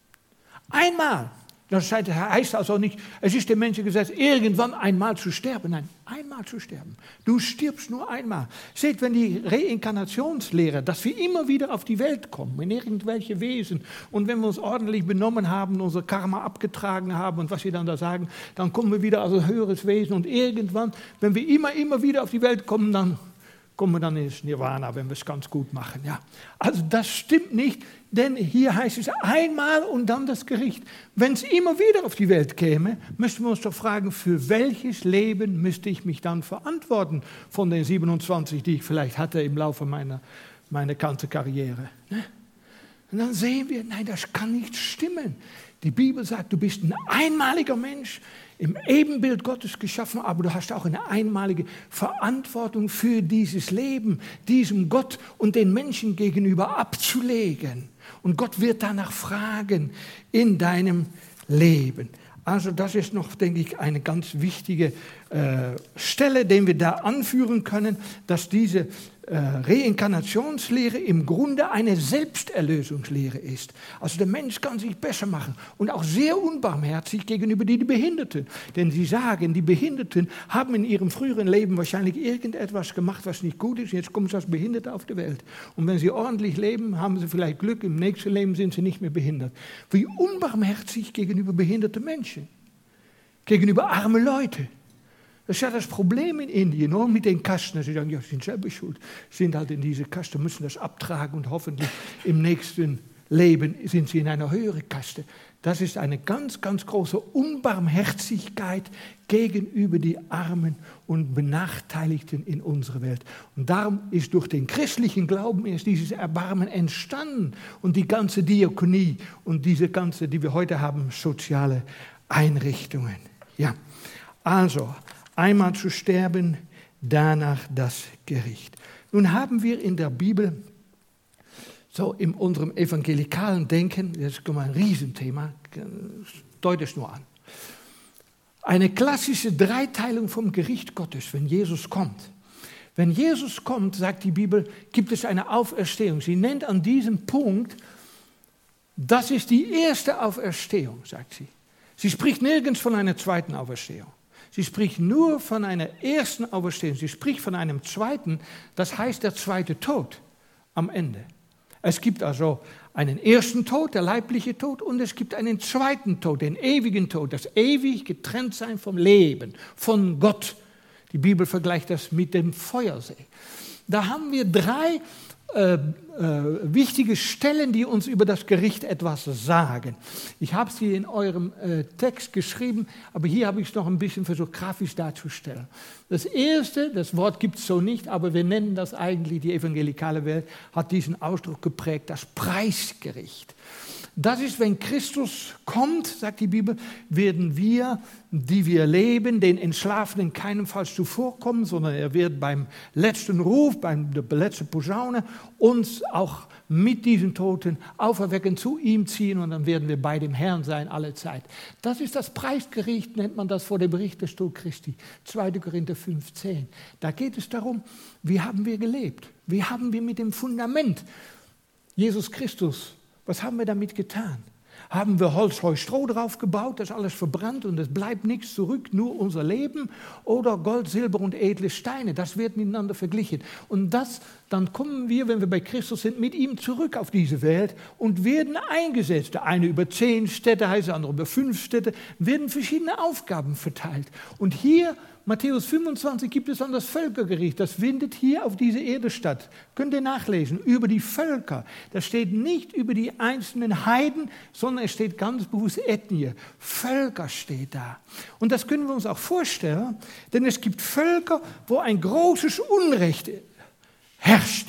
[SPEAKER 1] Einmal. Das heißt also nicht, es ist dem Menschen gesetzt, irgendwann einmal zu sterben. Nein, einmal zu sterben. Du stirbst nur einmal. Seht, wenn die Reinkarnationslehre, dass wir immer wieder auf die Welt kommen, in irgendwelche Wesen, und wenn wir uns ordentlich benommen haben, unser Karma abgetragen haben und was sie dann da sagen, dann kommen wir wieder als ein höheres Wesen, und irgendwann, wenn wir immer, immer wieder auf die Welt kommen, dann kommen wir dann ins Nirvana, wenn wir es ganz gut machen. Ja. Also das stimmt nicht, denn hier heißt es einmal und dann das Gericht. Wenn es immer wieder auf die Welt käme, müssten wir uns doch fragen, für welches Leben müsste ich mich dann verantworten von den siebenundzwanzig, die ich vielleicht hatte im Laufe meiner, meiner ganzen Karriere. Ne? Und dann sehen wir, nein, das kann nicht stimmen. Die Bibel sagt, du bist ein einmaliger Mensch, im Ebenbild Gottes geschaffen, aber du hast auch eine einmalige Verantwortung für dieses Leben, diesem Gott und den Menschen gegenüber abzulegen. Und Gott wird danach fragen in deinem Leben. Also das ist noch, denke ich, eine ganz wichtige äh, Stelle, die wir da anführen können, dass diese äh, Reinkarnationslehre im Grunde eine Selbsterlösungslehre ist. Also der Mensch kann sich besser machen und auch sehr unbarmherzig gegenüber den Behinderten. Denn sie sagen, die Behinderten haben in ihrem früheren Leben wahrscheinlich irgendetwas gemacht, was nicht gut ist. Jetzt kommen sie als Behinderte auf die Welt. Und wenn sie ordentlich leben, haben sie vielleicht Glück, im nächsten Leben sind sie nicht mehr behindert. Wie unbarmherzig gegenüber behinderten Menschen, gegenüber armen Leuten. Das ist ja das Problem in Indien, nur mit den Kasten. Sie sagen, ja, sie sind selber schuld, sind halt in diese Kasten, müssen das abtragen und hoffentlich im nächsten leben, sind sie in einer höheren Kaste. Das ist eine ganz, ganz große Unbarmherzigkeit gegenüber die Armen und Benachteiligten in unserer Welt. Und darum ist durch den christlichen Glauben erst dieses Erbarmen entstanden und die ganze Diakonie und diese ganze, die wir heute haben, soziale Einrichtungen. Ja, also einmal zu sterben, danach das Gericht. Nun haben wir in der Bibel, so in unserem evangelikalen Denken, das ist ein Riesenthema, deute es nur an, eine klassische Dreiteilung vom Gericht Gottes, wenn Jesus kommt. Wenn Jesus kommt, sagt die Bibel, gibt es eine Auferstehung. Sie nennt an diesem Punkt, das ist die erste Auferstehung, sagt sie. Sie spricht nirgends von einer zweiten Auferstehung. Sie spricht nur von einer ersten Auferstehung. Sie spricht von einem zweiten, das heißt der zweite Tod am Ende. Es gibt also einen ersten Tod, der leibliche Tod, und es gibt einen zweiten Tod, den ewigen Tod, das ewig getrennt sein vom Leben, von Gott. Die Bibel vergleicht das mit dem Feuersee. Da haben wir drei äh, äh, wichtige Stellen, die uns über das Gericht etwas sagen. Ich habe sie in eurem äh, Text geschrieben, aber hier habe ich es noch ein bisschen versucht, grafisch darzustellen. Das erste, das Wort gibt es so nicht, aber wir nennen das eigentlich, die evangelikale Welt hat diesen Ausdruck geprägt, das Preisgericht. Das ist, wenn Christus kommt, sagt die Bibel, werden wir, die wir leben, den Entschlafenen keinesfalls zuvorkommen, sondern er wird beim letzten Ruf, beim der letzten Posaune, uns auch mit diesen Toten auferwecken, zu ihm ziehen und dann werden wir bei dem Herrn sein alle Zeit. Das ist das Preisgericht, nennt man das vor dem Richterstuhl Christi, zweiter Korinther fünf, zehn. Da geht es darum, wie haben wir gelebt? Wie haben wir mit dem Fundament Jesus Christus, was haben wir damit getan? Haben wir Holz, Heu, Stroh drauf gebaut, das ist alles verbrannt und es bleibt nichts zurück, nur unser Leben? Oder Gold, Silber und edle Steine, das wird miteinander verglichen. Und das, dann kommen wir, wenn wir bei Christus sind, mit ihm zurück auf diese Welt und werden eingesetzt. Der eine über zehn Städte heißt, der andere über fünf Städte, werden verschiedene Aufgaben verteilt. Und hier, Matthäus fünfundzwanzig, gibt es dann das Völkergericht, das findet hier auf dieser Erde statt. Könnt ihr nachlesen, über die Völker. Das steht nicht über die einzelnen Heiden, sondern es steht ganz bewusst Ethnie. Völker steht da. Und das können wir uns auch vorstellen, denn es gibt Völker, wo ein großes Unrecht herrscht.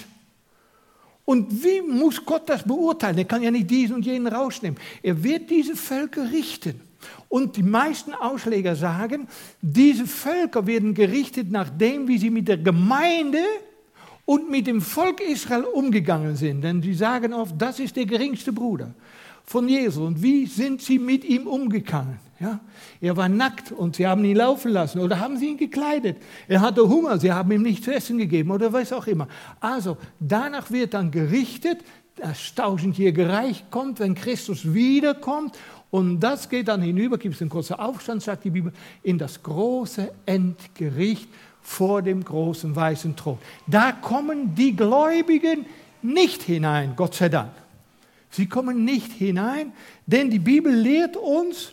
[SPEAKER 1] Und wie muss Gott das beurteilen? Er kann ja nicht diesen und jenen rausnehmen. Er wird diese Völker richten. Und die meisten Ausleger sagen, diese Völker werden gerichtet nach dem, wie sie mit der Gemeinde und mit dem Volk Israel umgegangen sind. Denn sie sagen oft, das ist der geringste Bruder von Jesus. Und wie sind sie mit ihm umgegangen? Ja? Er war nackt und sie haben ihn laufen lassen oder haben sie ihn gekleidet. Er hatte Hunger, sie haben ihm nichts zu essen gegeben oder was auch immer. Also danach wird dann gerichtet, das tausendjährige Reich kommt, wenn Christus wiederkommt. Und das geht dann hinüber, gibt es einen kurzen Aufstand, sagt die Bibel, in das große Endgericht vor dem großen weißen Thron. Da kommen die Gläubigen nicht hinein, Gott sei Dank. Sie kommen nicht hinein, denn die Bibel lehrt uns,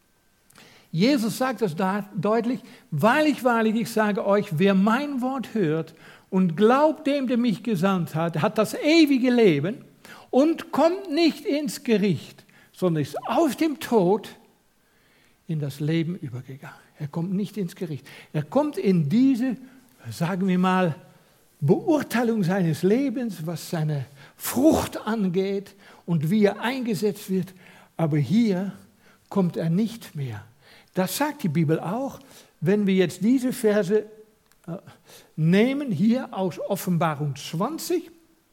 [SPEAKER 1] Jesus sagt das da deutlich, wahrlich, wahrlich, ich sage euch, wer mein Wort hört und glaubt dem, der mich gesandt hat, hat das ewige Leben und kommt nicht ins Gericht, sondern ist aus dem Tod in das Leben übergegangen. Er kommt nicht ins Gericht. Er kommt in diese, sagen wir mal, Beurteilung seines Lebens, was seine Frucht angeht und wie er eingesetzt wird. Aber hier kommt er nicht mehr. Das sagt die Bibel auch, wenn wir jetzt diese Verse nehmen, hier aus Offenbarung zwanzig,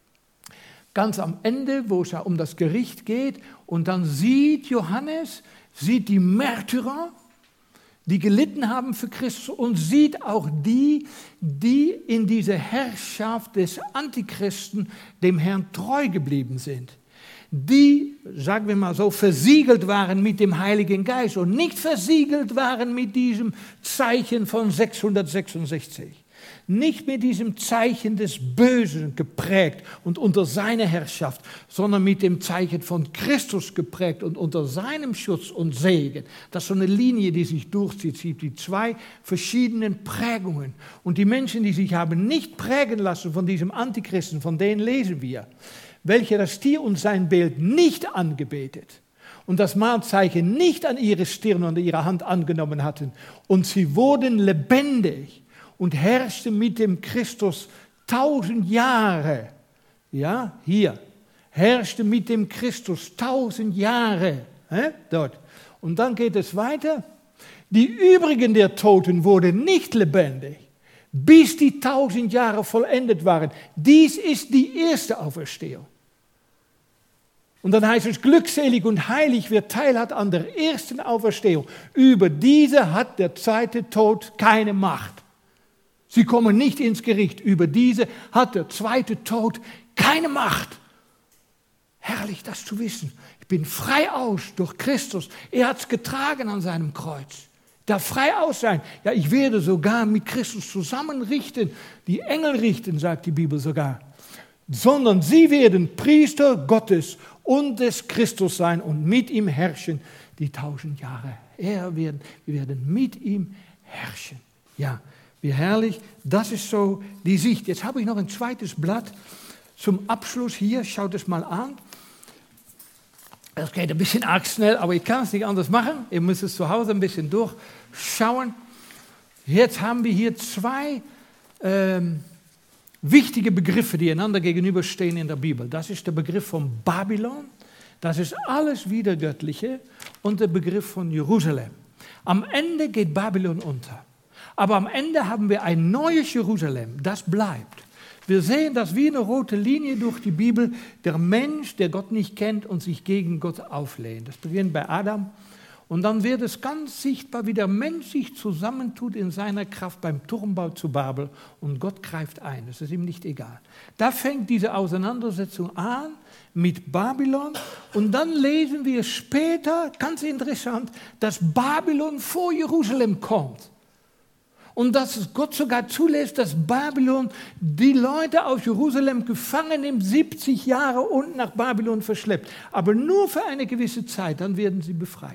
[SPEAKER 1] ganz am Ende, wo es ja um das Gericht geht, und dann sieht Johannes, sieht die Märtyrer, die gelitten haben für Christus, und sieht auch die, die in dieser Herrschaft des Antichristen dem Herrn treu geblieben sind. Die, sagen wir mal so, versiegelt waren mit dem Heiligen Geist und nicht versiegelt waren mit diesem Zeichen von sechshundertsechsundsechzig. Nicht mit diesem Zeichen des Bösen geprägt und unter seiner Herrschaft, sondern mit dem Zeichen von Christus geprägt und unter seinem Schutz und Segen. Das ist so eine Linie, die sich durchzieht, die zwei verschiedenen Prägungen. Und die Menschen, die sich haben nicht prägen lassen von diesem Antichristen, von denen lesen wir. welche das Tier und sein Bild nicht angebetet und das Mahlzeichen nicht an ihre Stirn und ihre Hand angenommen hatten. Und sie wurden lebendig und herrschten mit dem Christus tausend Jahre. Ja, hier. Herrschte mit dem Christus tausend Jahre. Hä? Dort. Und dann geht es weiter. Die übrigen der Toten wurden nicht lebendig, bis die tausend Jahre vollendet waren. Dies ist die erste Auferstehung. Und dann heißt es, glückselig und heilig, wer teilhat an der ersten Auferstehung. Über diese hat der zweite Tod keine Macht. Sie kommen nicht ins Gericht. Über diese hat der zweite Tod keine Macht. Herrlich, das zu wissen. Ich bin frei aus durch Christus. Er hat es getragen an seinem Kreuz. Ich darf frei aus sein. Ja, ich werde sogar mit Christus zusammen richten. Die Engel richten, sagt die Bibel sogar. Sondern sie werden Priester Gottes und des Christus sein und mit ihm herrschen die tausend Jahre. Er werden, wir werden mit ihm herrschen. Ja, wie herrlich. Das ist so die Sicht. Jetzt habe ich noch ein zweites Blatt zum Abschluss hier. Schaut es mal an. Das geht ein bisschen arg schnell, aber ich kann es nicht anders machen. Ihr müsst es zu Hause ein bisschen durchschauen. Jetzt haben wir hier zwei ähm, wichtige Begriffe, die einander gegenüberstehen in der Bibel. Das ist der Begriff von Babylon, das ist alles wieder Göttliche, und der Begriff von Jerusalem. Am Ende geht Babylon unter, aber am Ende haben wir ein neues Jerusalem, das bleibt. Wir sehen das wie eine rote Linie durch die Bibel, der Mensch, der Gott nicht kennt und sich gegen Gott auflehnt. Das beginnt bei Adam. Und dann wird es ganz sichtbar, wie der Mensch sich zusammentut in seiner Kraft beim Turmbau zu Babel und Gott greift ein. Das ist ihm nicht egal. Da fängt diese Auseinandersetzung an mit Babylon und dann lesen wir später, ganz interessant, dass Babylon vor Jerusalem kommt. Und dass Gott sogar zulässt, dass Babylon die Leute aus Jerusalem gefangen nimmt, siebzig Jahre und nach Babylon verschleppt. Aber nur für eine gewisse Zeit, dann werden sie befreit.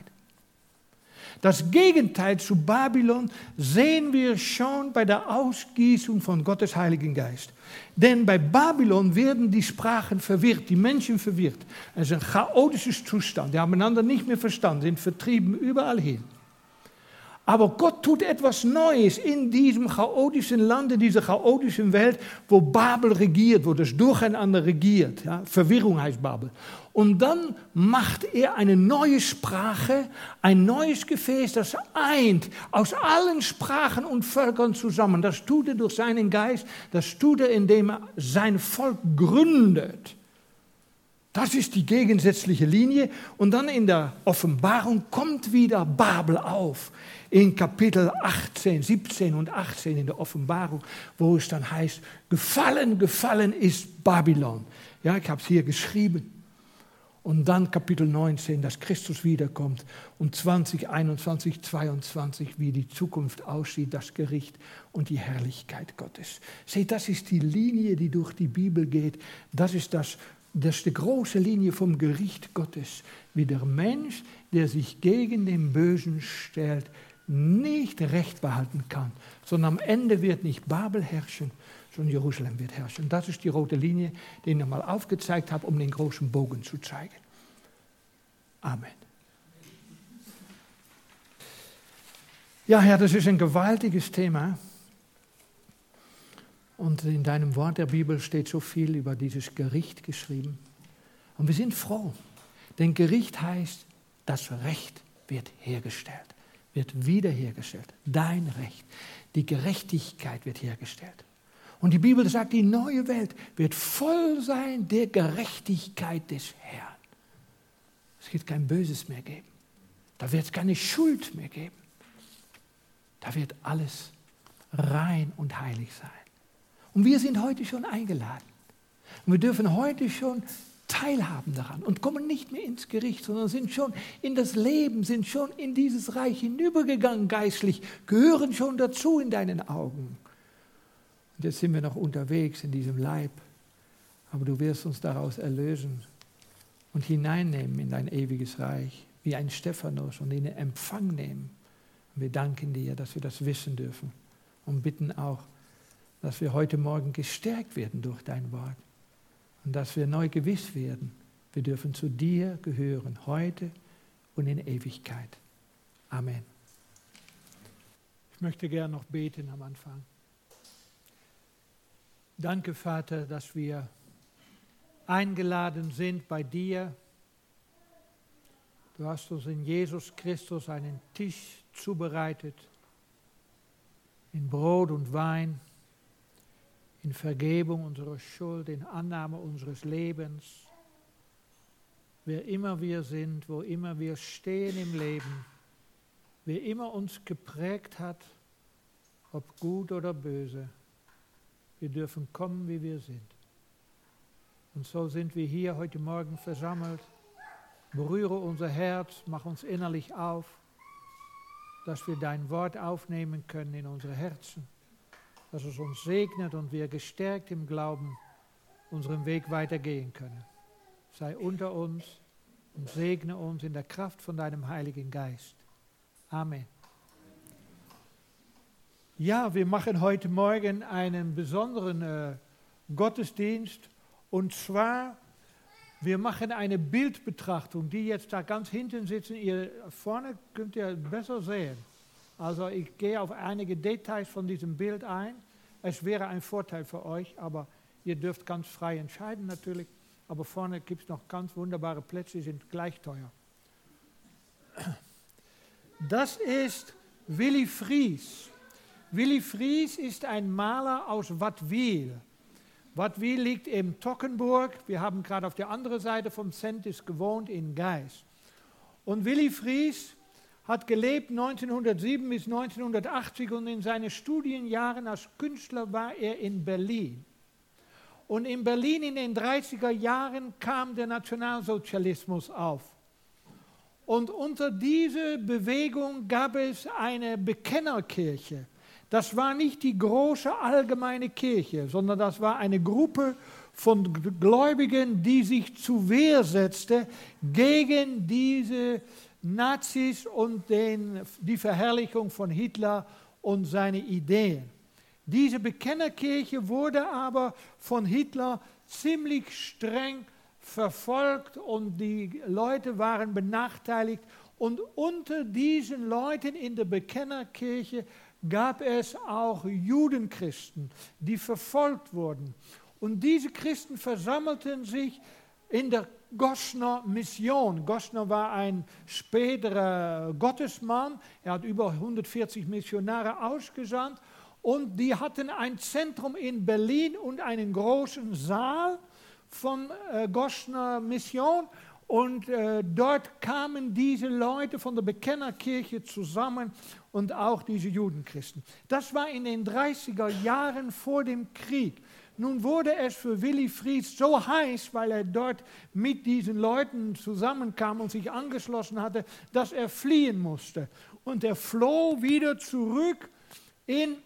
[SPEAKER 1] Das Gegenteil zu Babylon sehen wir schon bei der Ausgießung von Gottes Heiligen Geist. Denn bei Babylon werden die Sprachen verwirrt, die Menschen verwirrt. Es ist ein chaotischer Zustand, die haben einander nicht mehr verstanden, sind vertrieben überall hin. Aber Gott tut etwas Neues in diesem chaotischen Land, in dieser chaotischen Welt, wo Babel regiert, wo das Durcheinander regiert. Ja? Verwirrung heißt Babel. Und dann macht er eine neue Sprache, ein neues Gefäß, das eint aus allen Sprachen und Völkern zusammen. Das tut er durch seinen Geist, das tut er, indem er sein Volk gründet. Das ist die gegensätzliche Linie. Und dann in der Offenbarung kommt wieder Babel auf. In Kapitel achtzehn, siebzehn und achtzehn in der Offenbarung, wo es dann heißt, gefallen, gefallen ist Babylon. Ja, ich habe es hier geschrieben. Und dann Kapitel neunzehn, dass Christus wiederkommt. Und zwanzig einundzwanzig, zweiundzwanzig, wie die Zukunft aussieht, das Gericht und die Herrlichkeit Gottes. Seht, das ist die Linie, die durch die Bibel geht. Das ist das Das ist die große Linie vom Gericht Gottes, wie der Mensch, der sich gegen den Bösen stellt, nicht Recht behalten kann, sondern am Ende wird nicht Babel herrschen, sondern Jerusalem wird herrschen. Das ist die rote Linie, die ich nochmal aufgezeigt habe, um den großen Bogen zu zeigen. Amen. Ja, Herr, das ist ein gewaltiges Thema. Und in deinem Wort der Bibel steht so viel über dieses Gericht geschrieben. Und wir sind froh, denn Gericht heißt, das Recht wird hergestellt, wird wiederhergestellt. Dein Recht, die Gerechtigkeit wird hergestellt. Und die Bibel sagt, die neue Welt wird voll sein der Gerechtigkeit des Herrn. Es wird kein Böses mehr geben. Da wird es keine Schuld mehr geben. Da wird alles rein und heilig sein. Und wir sind heute schon eingeladen. Und wir dürfen heute schon teilhaben daran und kommen nicht mehr ins Gericht, sondern sind schon in das Leben, sind schon in dieses Reich hinübergegangen geistlich, gehören schon dazu in deinen Augen. Und jetzt sind wir noch unterwegs in diesem Leib, aber du wirst uns daraus erlösen und hineinnehmen in dein ewiges Reich, wie ein Stephanus, und in den Empfang nehmen. Und wir danken dir, dass wir das wissen dürfen und bitten auch, dass wir heute Morgen gestärkt werden durch dein Wort Und dass wir neu gewiss werden, wir dürfen zu dir gehören, heute und in Ewigkeit. Amen. Ich möchte gerne noch beten am Anfang. Danke, Vater, dass wir eingeladen sind bei dir. Du hast uns in Jesus Christus einen Tisch zubereitet, in Brot und Wein, in Vergebung unserer Schuld, in Annahme unseres Lebens. Wer immer wir sind, wo immer wir stehen im Leben, wer immer uns geprägt hat, ob gut oder böse, wir dürfen kommen, wie wir sind. Und so sind wir hier heute Morgen versammelt. Berühre unser Herz, mach uns innerlich auf, dass wir dein Wort aufnehmen können in unsere Herzen, dass es uns segnet und wir gestärkt im Glauben unseren Weg weitergehen können. Sei unter uns und segne uns in der Kraft von deinem Heiligen Geist. Amen. Ja, wir machen heute Morgen einen besonderen äh, Gottesdienst, und zwar, wir machen eine Bildbetrachtung, die jetzt da ganz hinten sitzen. Ihr vorne könnt ihr besser sehen. Also ich gehe auf einige Details von diesem Bild ein. Es wäre ein Vorteil für euch, aber ihr dürft ganz frei entscheiden natürlich. Aber vorne gibt es noch ganz wunderbare Plätze, die sind gleich teuer. Das ist Willy Fries. Willy Fries ist ein Maler aus Wattwil. Wattwil liegt in Toggenburg. Wir haben gerade auf der anderen Seite vom Sentis gewohnt, in Geis. Und Willy Fries hat gelebt neunzehnhundertsieben bis neunzehnhundertachtzig und in seinen Studienjahren als Künstler war er in Berlin. Und in Berlin in den dreißiger Jahren kam der Nationalsozialismus auf. Und unter dieser Bewegung gab es eine Bekennerkirche. Das war nicht die große allgemeine Kirche, sondern das war eine Gruppe von Gläubigen, die sich zur Wehr setzte gegen diese Nazis und den, die Verherrlichung von Hitler und seine Ideen. Diese Bekennerkirche wurde aber von Hitler ziemlich streng verfolgt und die Leute waren benachteiligt. Und unter diesen Leuten in der Bekennerkirche gab es auch Judenchristen, die verfolgt wurden. Und diese Christen versammelten sich in der Goschner Mission. Goschner war ein späterer Gottesmann. Er hat über hundertvierzig Missionare ausgesandt. Und die hatten ein Zentrum in Berlin und einen großen Saal von äh, Goschner Mission. Und äh, dort kamen diese Leute von der Bekennerkirche zusammen und auch diese Judenchristen. Das war in den dreißiger Jahren vor dem Krieg. Nun wurde es für Willy Fries so heiß, weil er dort mit diesen Leuten zusammenkam und sich angeschlossen hatte, dass er fliehen musste. Und er floh wieder zurück in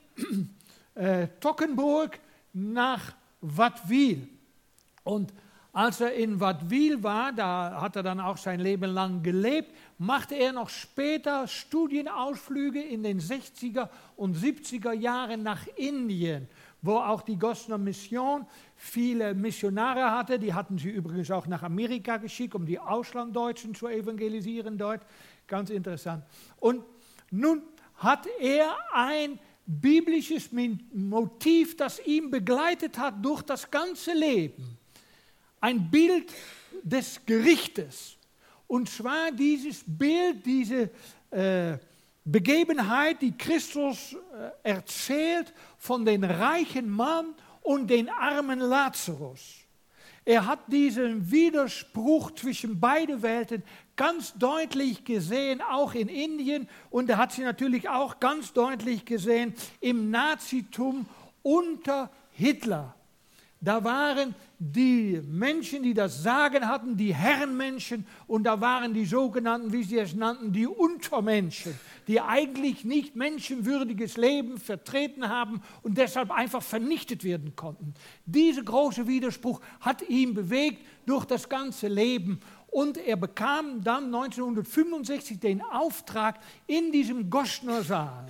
[SPEAKER 1] äh, Toggenburg nach Wattwil. Und als er in Wattwil war, da hat er dann auch sein Leben lang gelebt, machte er noch später Studienausflüge in den sechziger und siebziger Jahren nach Indien, wo auch die Goschner Mission viele Missionare hatte. Die hatten sie übrigens auch nach Amerika geschickt, um die Auslanddeutschen zu evangelisieren dort. Ganz interessant. Und nun hat er ein biblisches Motiv, das ihn begleitet hat durch das ganze Leben. Ein Bild des Gerichtes. Und zwar dieses Bild, diese äh, Begebenheit, die Christus äh, erzählt von dem reichen Mann und dem armen Lazarus. Er hat diesen Widerspruch zwischen beiden Welten ganz deutlich gesehen, auch in Indien. Und er hat sie natürlich auch ganz deutlich gesehen im Nazitum unter Hitler. Da waren die Menschen, die das Sagen hatten, die Herrenmenschen, und da waren die sogenannten, wie sie es nannten, die Untermenschen, die eigentlich nicht menschenwürdiges Leben vertreten haben und deshalb einfach vernichtet werden konnten. Dieser große Widerspruch hat ihn bewegt durch das ganze Leben, und er bekam dann neunzehnhundertfünfundsechzig den Auftrag in diesem Goschner Saal.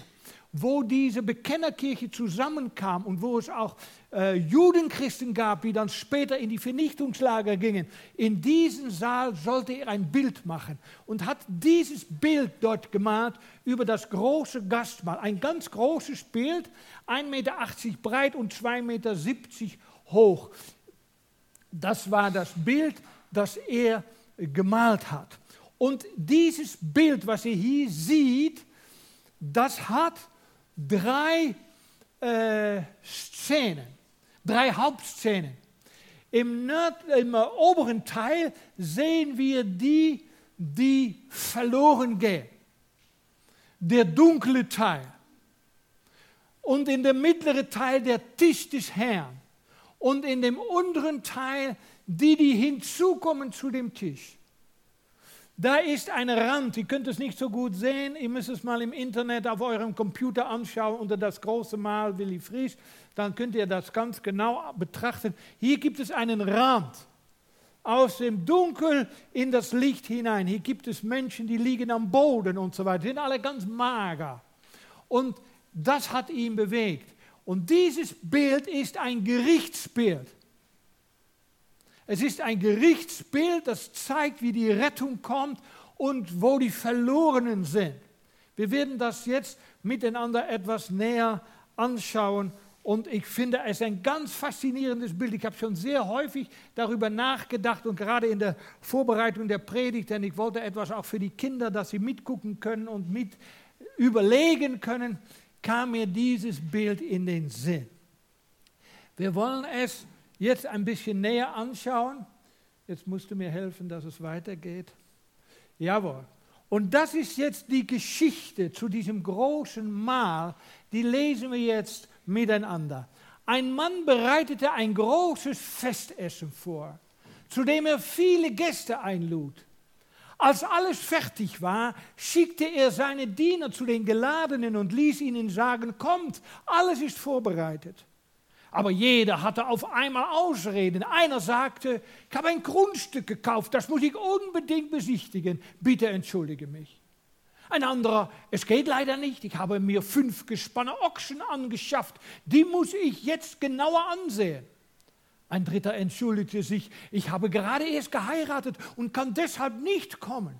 [SPEAKER 1] wo diese Bekennerkirche zusammenkam und wo es auch äh, Judenchristen gab, die dann später in die Vernichtungslager gingen. In diesem Saal sollte er ein Bild machen und hat dieses Bild dort gemalt über das große Gastmahl. Ein ganz großes Bild, ein Meter achtzig breit und zwei Meter siebzig hoch. Das war das Bild, das er gemalt hat. Und dieses Bild, was ihr hier seht, das hat drei äh, Szenen, drei Hauptszenen. Im, Nord-, Im oberen Teil sehen wir die, die verloren gehen. Der dunkle Teil. Und in dem mittleren Teil der Tisch des Herrn. Und in dem unteren Teil die, die hinzukommen zu dem Tisch. Da ist ein Rand, ihr könnt es nicht so gut sehen, ihr müsst es mal im Internet auf eurem Computer anschauen, unter das große Mahl Willi Fries, dann könnt ihr das ganz genau betrachten. Hier gibt es einen Rand, aus dem Dunkel in das Licht hinein. Hier gibt es Menschen, die liegen am Boden und so weiter, die sind alle ganz mager. Und das hat ihn bewegt. Und dieses Bild ist ein Gerichtsbild. Es ist ein Gerichtsbild, das zeigt, wie die Rettung kommt und wo die Verlorenen sind. Wir werden das jetzt miteinander etwas näher anschauen und ich finde es ein ganz faszinierendes Bild. Ich habe schon sehr häufig darüber nachgedacht und gerade in der Vorbereitung der Predigt, denn ich wollte etwas auch für die Kinder, dass sie mitgucken können und mit überlegen können, kam mir dieses Bild in den Sinn. Wir wollen es jetzt ein bisschen näher anschauen. Jetzt musst du mir helfen, dass es weitergeht. Jawohl. Und das ist jetzt die Geschichte zu diesem großen Mahl, die lesen wir jetzt miteinander. Ein Mann bereitete ein großes Festessen vor, zu dem er viele Gäste einlud. Als alles fertig war, schickte er seine Diener zu den Geladenen und ließ ihnen sagen, kommt, alles ist vorbereitet. Aber jeder hatte auf einmal Ausreden. Einer sagte, ich habe ein Grundstück gekauft, das muss ich unbedingt besichtigen. Bitte entschuldige mich. Ein anderer, es geht leider nicht, ich habe mir fünf Gespanne Ochsen angeschafft, die muss ich jetzt genauer ansehen. Ein dritter entschuldigte sich, ich habe gerade erst geheiratet und kann deshalb nicht kommen.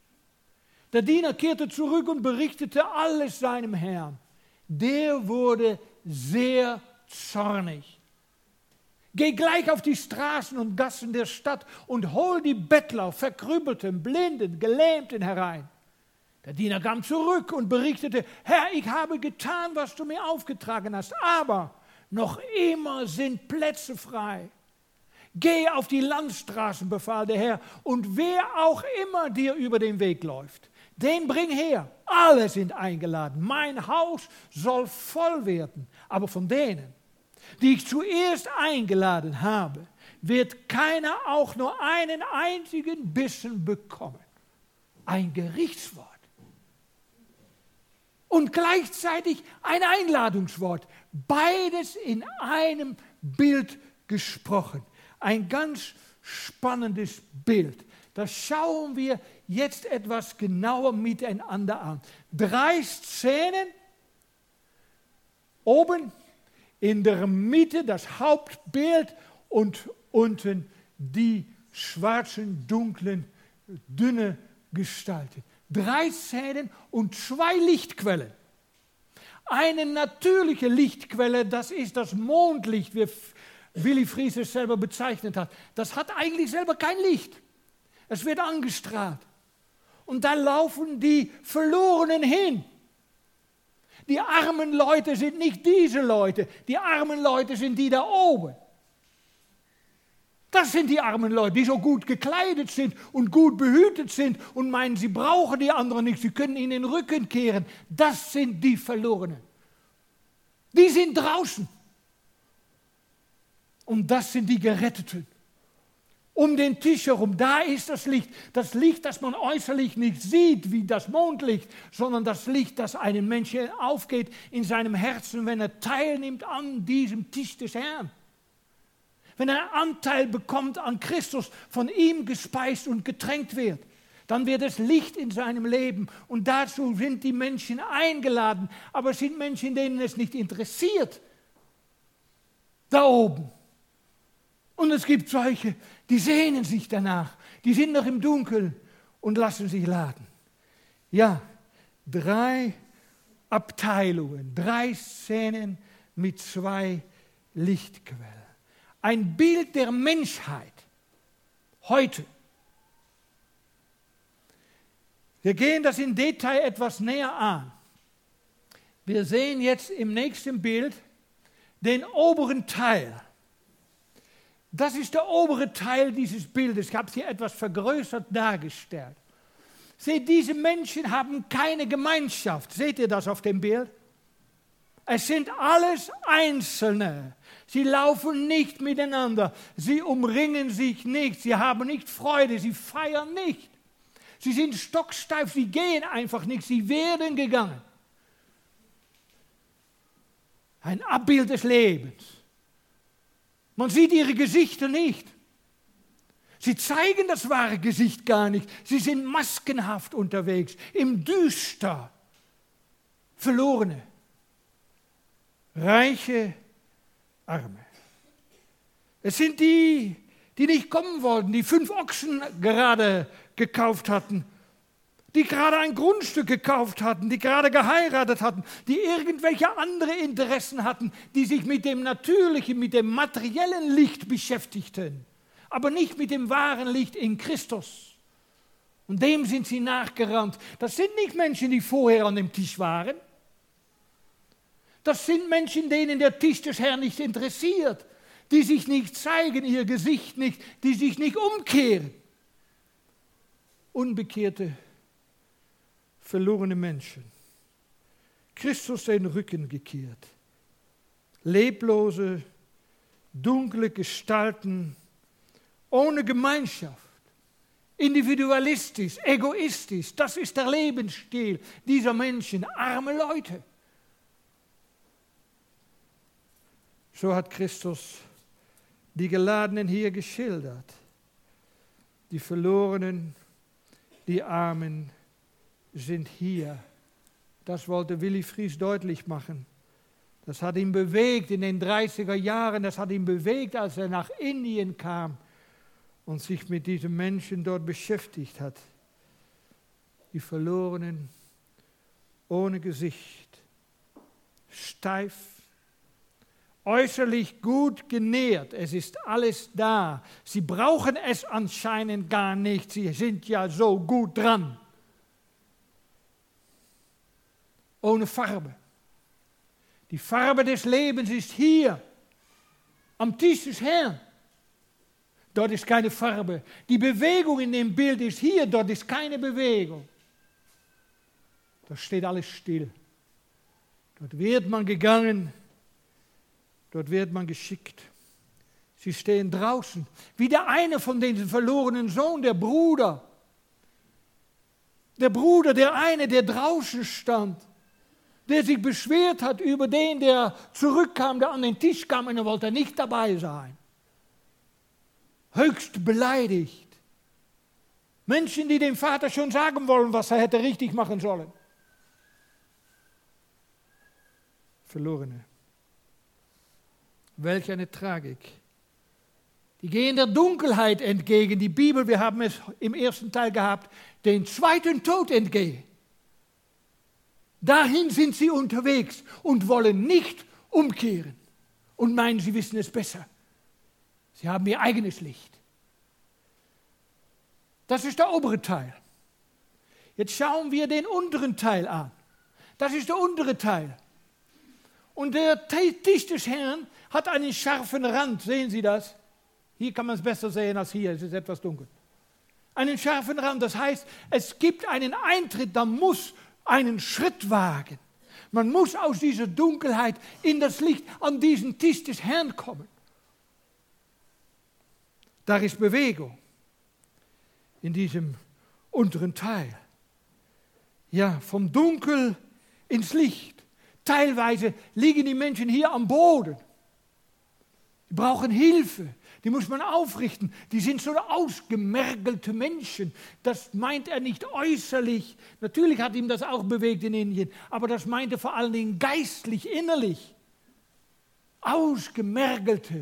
[SPEAKER 1] Der Diener kehrte zurück und berichtete alles seinem Herrn. Der wurde sehr zornig. Geh gleich auf die Straßen und Gassen der Stadt und hol die Bettler, Verkrüppelten, Blinden, Gelähmten herein. Der Diener kam zurück und berichtete, Herr, ich habe getan, was du mir aufgetragen hast, aber noch immer sind Plätze frei. Geh auf die Landstraßen, befahl der Herr, und wer auch immer dir über den Weg läuft, den bring her. Alle sind eingeladen. Mein Haus soll voll werden. Aber von denen, die ich zuerst eingeladen habe, wird keiner auch nur einen einzigen Bissen bekommen. Ein Gerichtswort. Und gleichzeitig ein Einladungswort. Beides in einem Bild gesprochen. Ein ganz spannendes Bild. Das schauen wir jetzt etwas genauer miteinander an. Drei Szenen. Oben in der Mitte das Hauptbild und unten die schwarzen, dunklen, dünne Gestalten. Drei Szenen und zwei Lichtquellen. Eine natürliche Lichtquelle, das ist das Mondlicht, wie Willi Fries es selber bezeichnet hat. Das hat eigentlich selber kein Licht. Es wird angestrahlt. Und da laufen die Verlorenen hin. Die armen Leute sind nicht diese Leute. Die armen Leute sind die da oben. Das sind die armen Leute, die so gut gekleidet sind und gut behütet sind und meinen, sie brauchen die anderen nicht, sie können ihnen den Rücken kehren. Das sind die Verlorenen. Die sind draußen. Und das sind die Geretteten. Um den Tisch herum, da ist das Licht. Das Licht, das man äußerlich nicht sieht, wie das Mondlicht, sondern das Licht, das einem Menschen aufgeht in seinem Herzen, wenn er teilnimmt an diesem Tisch des Herrn. Wenn er Anteil bekommt an Christus, von ihm gespeist und getränkt wird. dann wird es Licht in seinem Leben. Und dazu sind die Menschen eingeladen. Aber es sind Menschen, denen es nicht interessiert. Da oben. Und es gibt solche, die sehnen sich danach. Die sind noch im Dunkeln und lassen sich laden. Ja, drei Abteilungen, drei Szenen mit zwei Lichtquellen. Ein Bild der Menschheit heute. Wir gehen das in Detail etwas näher an. Wir sehen jetzt im nächsten Bild den oberen Teil. Das ist der obere Teil dieses Bildes. Ich habe es hier etwas vergrößert dargestellt. Seht, diese Menschen haben keine Gemeinschaft. Seht ihr das auf dem Bild? Es sind alles Einzelne. Sie laufen nicht miteinander. Sie umringen sich nicht. Sie haben nicht Freude. Sie feiern nicht. Sie sind stocksteif. Sie gehen einfach nicht. Sie werden gegangen. Ein Abbild des Lebens. Man sieht ihre Gesichter nicht. Sie zeigen das wahre Gesicht gar nicht. Sie sind maskenhaft unterwegs, im Düster. Verlorene, reiche, Arme. Es sind die, die nicht kommen wollten, die fünf Ochsen gerade gekauft hatten, die gerade ein Grundstück gekauft hatten, die gerade geheiratet hatten, die irgendwelche andere Interessen hatten, die sich mit dem natürlichen, mit dem materiellen Licht beschäftigten, aber nicht mit dem wahren Licht in Christus. Und dem sind sie nachgerannt. Das sind nicht Menschen, die vorher an dem Tisch waren. Das sind Menschen, denen der Tisch des Herrn nicht interessiert, die sich nicht zeigen, ihr Gesicht nicht, die sich nicht umkehren. Unbekehrte, verlorene Menschen. Christus den Rücken gekehrt. Leblose, dunkle Gestalten, ohne Gemeinschaft. Individualistisch, egoistisch. Das ist der Lebensstil dieser Menschen. Arme Leute. So hat Christus die Geladenen hier geschildert. Die Verlorenen, die Armen sind hier. Das wollte Willy Fries deutlich machen. Das hat ihn bewegt in den dreißiger Jahren. Das hat ihn bewegt, als er nach Indien kam und sich mit diesen Menschen dort beschäftigt hat. Die Verlorenen, ohne Gesicht, steif, äußerlich gut genährt. Es ist alles da. Sie brauchen es anscheinend gar nicht. Sie sind ja so gut dran. Ohne Farbe. Die Farbe des Lebens ist hier, am Tisch des Herrn. Dort ist keine Farbe. Die Bewegung in dem Bild ist hier, dort ist keine Bewegung. Da steht alles still. Dort wird man gegangen, dort wird man geschickt. Sie stehen draußen, wie der eine von den verlorenen Sohn, der Bruder. Der Bruder, der eine, der draußen stand, der sich beschwert hat über den, der zurückkam, der an den Tisch kam und er wollte nicht dabei sein. Höchst beleidigt. Menschen, die dem Vater schon sagen wollen, was er hätte richtig machen sollen. Verlorene. Welch eine Tragik. Die gehen der Dunkelheit entgegen. Die Bibel, wir haben es im ersten Teil gehabt, den zweiten Tod entgegen. Dahin sind sie unterwegs und wollen nicht umkehren und meinen, sie wissen es besser. Sie haben ihr eigenes Licht. Das ist der obere Teil. Jetzt schauen wir den unteren Teil an. Das ist der untere Teil. Und der Tisch des Herrn hat einen scharfen Rand. Sehen Sie das? Hier kann man es besser sehen als hier. Es ist etwas dunkel. Einen scharfen Rand. Das heißt, es gibt einen Eintritt, da muss einen Schritt wagen. Man muss aus dieser Dunkelheit in das Licht an diesen Tisch des Herrn kommen. Da ist Bewegung in diesem unteren Teil. Ja, vom Dunkel ins Licht. Teilweise liegen die Menschen hier am Boden. Die brauchen Hilfe. Die muss man aufrichten. Die sind so ausgemergelte Menschen. Das meint er nicht äußerlich. Natürlich hat ihm das auch bewegt in Indien. Aber das meint er vor allen Dingen geistlich, innerlich. Ausgemergelte,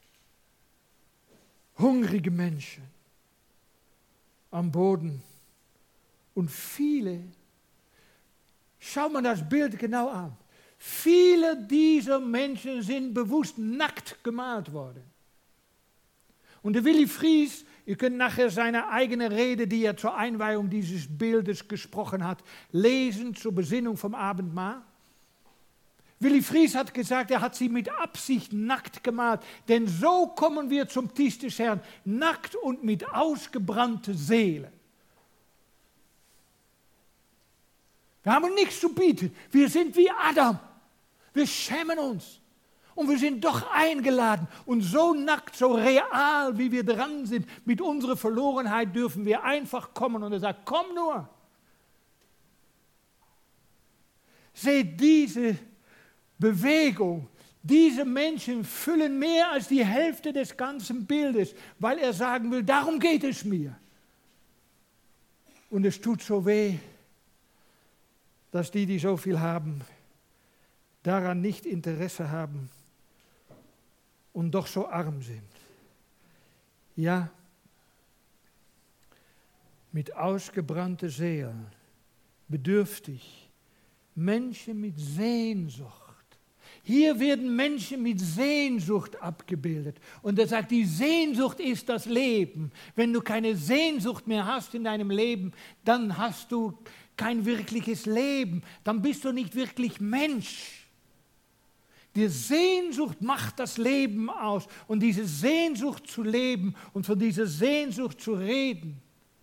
[SPEAKER 1] hungrige Menschen am Boden. Und viele, schau mal das Bild genau an. Viele dieser Menschen sind bewusst nackt gemalt worden. Und der Willy Fries, ihr könnt nachher seine eigene Rede, die er zur Einweihung dieses Bildes gesprochen hat, lesen zur Besinnung vom Abendmahl. Willy Fries hat gesagt, er hat sie mit Absicht nackt gemalt, denn so kommen wir zum Tisch des Herrn, nackt und mit ausgebrannter Seele. Wir haben nichts zu bieten, wir sind wie Adam, wir schämen uns und wir sind doch eingeladen und so nackt, so real, wie wir dran sind, mit unserer Verlorenheit dürfen wir einfach kommen und er sagt, komm nur. Seht diese Bewegung, diese Menschen füllen mehr als die Hälfte des ganzen Bildes, weil er sagen will, darum geht es mir. Und es tut so weh, dass die, die so viel haben, daran nicht Interesse haben und doch so arm sind. Ja, mit ausgebrannter Seele, bedürftig, Menschen mit Sehnsucht. Hier werden Menschen mit Sehnsucht abgebildet. Und er sagt, die Sehnsucht ist das Leben. Wenn du keine Sehnsucht mehr hast in deinem Leben, dann hast du kein wirkliches Leben. Dann bist du nicht wirklich Mensch. Die Sehnsucht macht das Leben aus. Und diese Sehnsucht zu leben und von dieser Sehnsucht zu reden,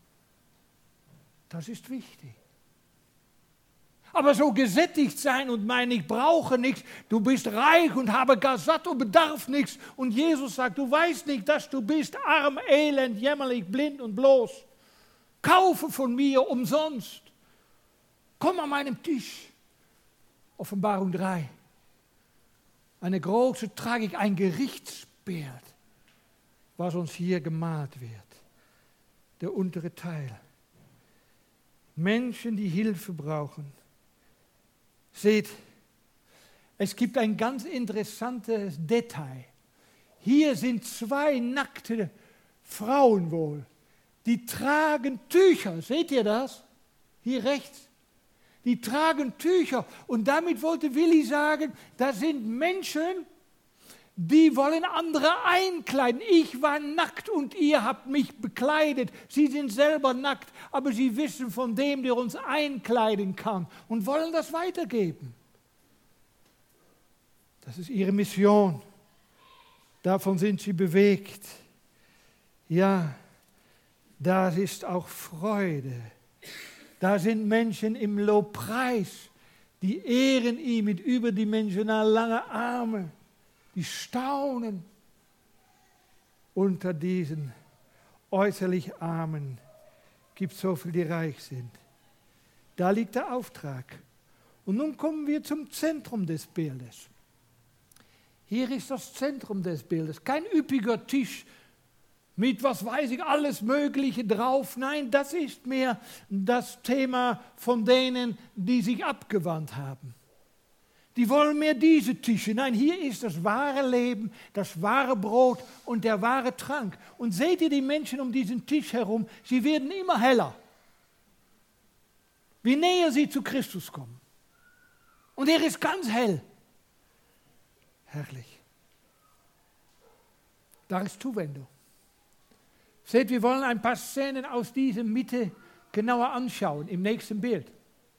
[SPEAKER 1] das ist wichtig. Aber so gesättigt sein und meinen, ich brauche nichts, du bist reich und habe gar satt und bedarf nichts. Und Jesus sagt, du weißt nicht, dass du bist arm, elend, jämmerlich, blind und bloß. Kaufe von mir umsonst. Komm an meinem Tisch. Offenbarung drei. Eine große Tragik, ein Gerichtsbild, was uns hier gemalt wird. Der untere Teil. Menschen, die Hilfe brauchen. Seht, es gibt ein ganz interessantes Detail. Hier sind zwei nackte Frauen wohl, die tragen Tücher. Seht ihr das? Hier rechts. Die tragen Tücher. Und damit wollte Willi sagen, das sind Menschen, die wollen andere einkleiden. Ich war nackt und ihr habt mich bekleidet. Sie sind selber nackt, aber sie wissen von dem, der uns einkleiden kann und wollen das weitergeben. Das ist ihre Mission. Davon sind sie bewegt. Ja, da ist auch Freude. Da sind Menschen im Lobpreis, die ehren ihn mit überdimensional langen Armen. Die staunen unter diesen äußerlich Armen. Gibt so viele, die reich sind. Da liegt der Auftrag. Und nun kommen wir zum Zentrum des Bildes. Hier ist das Zentrum des Bildes. Kein üppiger Tisch mit, was weiß ich, alles Mögliche drauf. Nein, das ist mehr das Thema von denen, die sich abgewandt haben. Die wollen mehr diese Tische. Nein, hier ist das wahre Leben, das wahre Brot und der wahre Trank. Und seht ihr die Menschen um diesen Tisch herum, sie werden immer heller. Wie näher sie zu Christus kommen. Und er ist ganz hell. Herrlich. Da ist Zuwendung. Seht, wir wollen ein paar Szenen aus dieser Mitte genauer anschauen im nächsten Bild.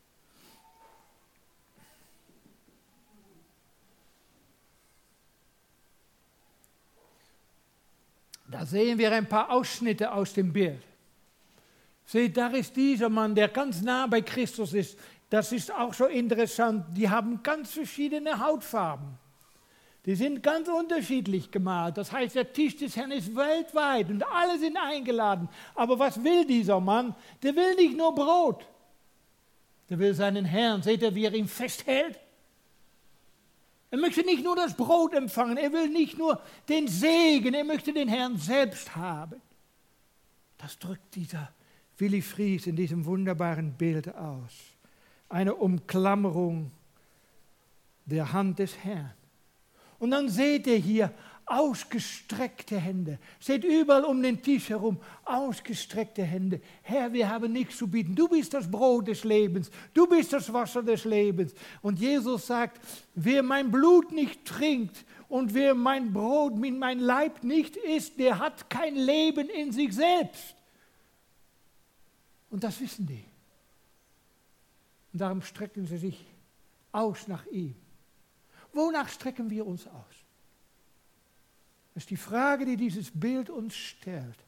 [SPEAKER 1] Da sehen wir ein paar Ausschnitte aus dem Bild. Seht, da ist dieser Mann, der ganz nah bei Christus ist. Das ist auch so interessant. Die haben ganz verschiedene Hautfarben. Die sind ganz unterschiedlich gemalt. Das heißt, der Tisch des Herrn ist weltweit und alle sind eingeladen. Aber was will dieser Mann? Der will nicht nur Brot. Der will seinen Herrn. Seht ihr, wie er ihn festhält? Er möchte nicht nur das Brot empfangen, er will nicht nur den Segen, er möchte den Herrn selbst haben. Das drückt dieser Willi Fries in diesem wunderbaren Bild aus. Eine Umklammerung der Hand des Herrn. Und dann seht ihr hier ausgestreckte Hände. Seht überall um den Tisch herum ausgestreckte Hände. Herr, wir haben nichts zu bieten. Du bist das Brot des Lebens. Du bist das Wasser des Lebens. Und Jesus sagt, wer mein Blut nicht trinkt und wer mein Brot, mein Leib nicht isst, der hat kein Leben in sich selbst. Und das wissen die. Und darum strecken sie sich aus nach ihm. Wonach strecken wir uns aus? Das ist die Frage, die dieses Bild uns stellt.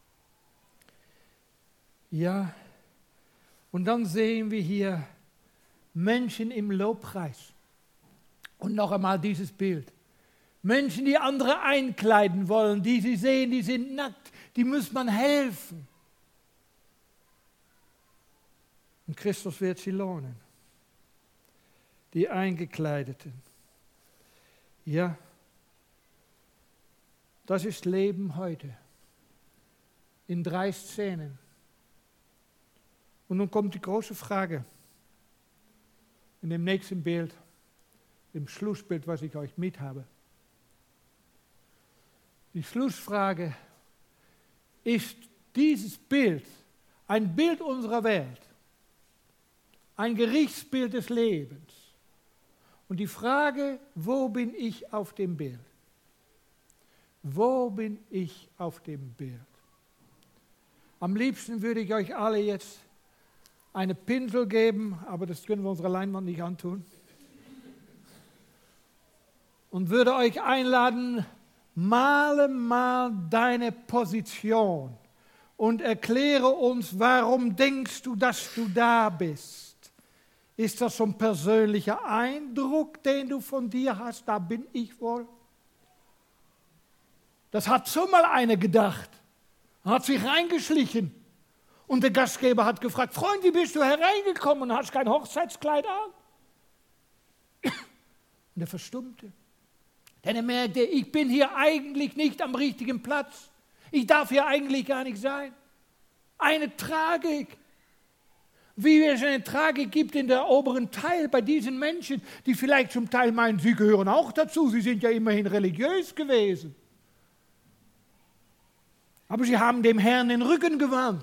[SPEAKER 1] Ja, und dann sehen wir hier Menschen im Lobpreis. Und noch einmal dieses Bild. Menschen, die andere einkleiden wollen, die sie sehen, die sind nackt, die muss man helfen. Und Christus wird sie lohnen. Die Eingekleideten. Ja, das ist Leben heute. In drei Szenen. Und nun kommt die große Frage. In dem nächsten Bild, dem Schlussbild, was ich euch mit habe. Die Schlussfrage, ist dieses Bild ein Bild unserer Welt? Ein Gerichtsbild des Lebens. Und die Frage, wo bin ich auf dem Bild? Wo bin ich auf dem Bild? Am liebsten würde ich euch alle jetzt eine Pinsel geben, aber das können wir unserer Leinwand nicht antun. Und würde euch einladen, male mal deine Position und erkläre uns, warum denkst du, dass du da bist? Ist das so ein persönlicher Eindruck, den du von dir hast? Da bin ich wohl. Das hat so mal einer gedacht. Er hat sich reingeschlichen. Und der Gastgeber hat gefragt, Freund, wie bist du hereingekommen und hast kein Hochzeitskleid an? Und er verstummte. Denn er merkte, ich bin hier eigentlich nicht am richtigen Platz. Ich darf hier eigentlich gar nicht sein. Eine Tragik. Wie es eine Tragik gibt in der oberen Teil bei diesen Menschen, die vielleicht zum Teil meinen, sie gehören auch dazu, sie sind ja immerhin religiös gewesen. Aber sie haben dem Herrn den Rücken gewandt.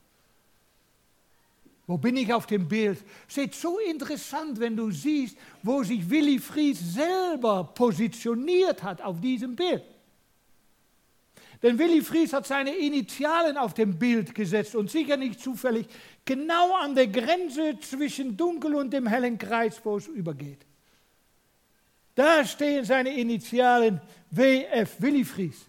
[SPEAKER 1] Wo bin ich auf dem Bild? Es ist so interessant, wenn du siehst, wo sich Willi Fries selber positioniert hat auf diesem Bild. Denn Willi Fries hat seine Initialen auf dem Bild gesetzt und sicher nicht zufällig genau an der Grenze zwischen dunkel und dem hellen Kreis, wo es übergeht. Da stehen seine Initialen W F, Willi Fries.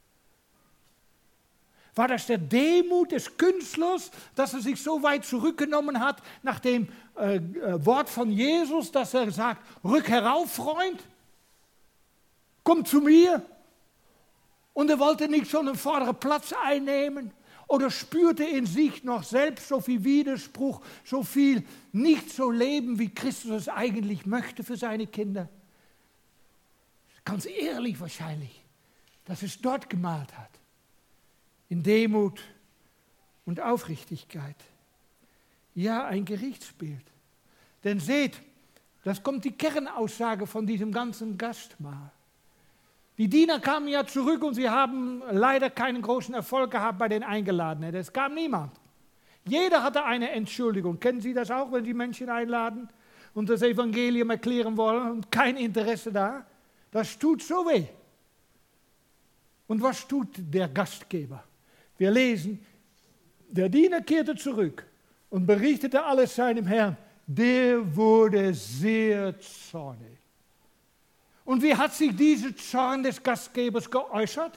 [SPEAKER 1] War das der Demut des Künstlers, dass er sich so weit zurückgenommen hat nach dem äh, äh, Wort von Jesus, dass er sagt, rück herauf, Freund, komm zu mir? Und er wollte nicht so einen vorderen Platz einnehmen oder spürte in sich noch selbst so viel Widerspruch, so viel nicht so leben, wie Christus es eigentlich möchte für seine Kinder. Ganz ehrlich wahrscheinlich, dass es dort gemalt hat. In Demut und Aufrichtigkeit. Ja, ein Gerichtsbild. Denn seht, das kommt die Kernaussage von diesem ganzen Gastmahl. Die Diener kamen ja zurück und sie haben leider keinen großen Erfolg gehabt bei den Eingeladenen. Es kam niemand. Jeder hatte eine Entschuldigung. Kennen Sie das auch, wenn Sie Menschen einladen und das Evangelium erklären wollen und kein Interesse da? Das tut so weh. Und was tut der Gastgeber? Wir lesen, der Diener kehrte zurück und berichtete alles seinem Herrn. Der wurde sehr zornig. Und wie hat sich dieser Zorn des Gastgebers geäußert?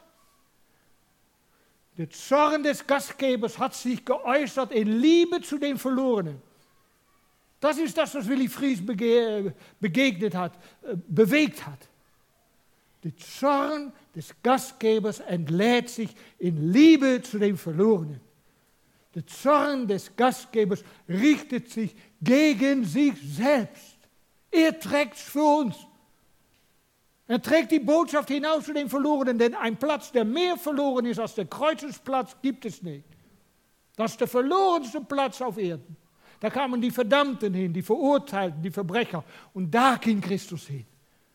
[SPEAKER 1] Der Zorn des Gastgebers hat sich geäußert in Liebe zu den Verlorenen. Das ist das, was Willi Fries bege- begegnet hat, äh, bewegt hat. Der Zorn des Gastgebers entlädt sich in Liebe zu den Verlorenen. Der Zorn des Gastgebers richtet sich gegen sich selbst. Er trägt es für uns. Er trägt die Botschaft hinaus zu den Verlorenen, denn ein Platz, der mehr verloren ist als der Kreuzensplatz, gibt es nicht. Das ist der verlorenste Platz auf Erden. Da kamen die Verdammten hin, die Verurteilten, die Verbrecher. Und da ging Christus hin.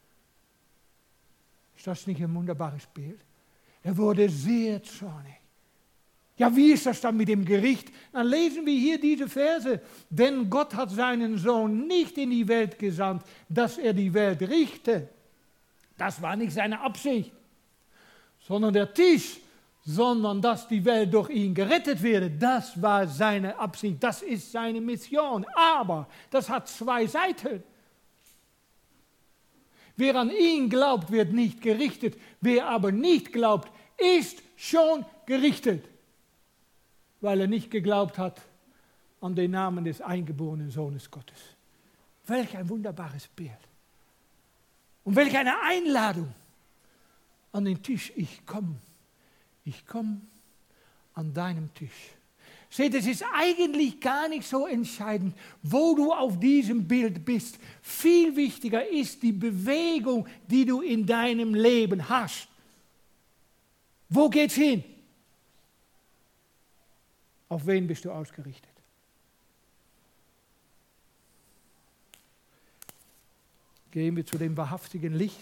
[SPEAKER 1] Ist das nicht ein wunderbares Bild? Er wurde sehr zornig. Ja, wie ist das dann mit dem Gericht? Dann lesen wir hier diese Verse. Denn Gott hat seinen Sohn nicht in die Welt gesandt, dass er die Welt richte. Das war nicht seine Absicht, sondern der Tisch, sondern dass die Welt durch ihn gerettet werde. Das war seine Absicht, das ist seine Mission. Aber das hat zwei Seiten. Wer an ihn glaubt, wird nicht gerichtet. Wer aber nicht glaubt, ist schon gerichtet, weil er nicht geglaubt hat an den Namen des eingeborenen Sohnes Gottes. Welch ein wunderbares Bild. Und welch eine Einladung an den Tisch. Ich komme, ich komme an deinem Tisch. Seht, es ist eigentlich gar nicht so entscheidend, wo du auf diesem Bild bist. Viel wichtiger ist die Bewegung, die du in deinem Leben hast. Wo geht's hin? Auf wen bist du ausgerichtet? Gehen wir zu dem wahrhaftigen Licht.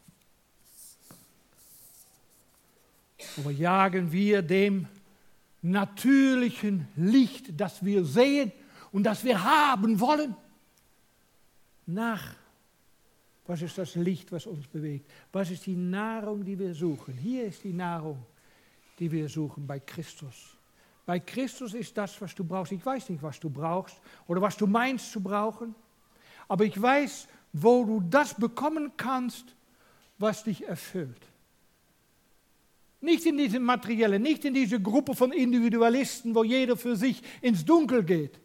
[SPEAKER 1] Oder jagen wir dem natürlichen Licht, das wir sehen und das wir haben wollen, nach? Was ist das Licht, was uns bewegt? Was ist die Nahrung, die wir suchen? Hier ist die Nahrung, die wir suchen bei Christus. Bei Christus ist das, was du brauchst. Ich weiß nicht, was du brauchst oder was du meinst zu brauchen, aber ich weiß, wo du das bekommen kannst, was dich erfüllt. Nicht in diese materielle, nicht in diese Gruppe von Individualisten, wo jeder für sich ins Dunkel geht.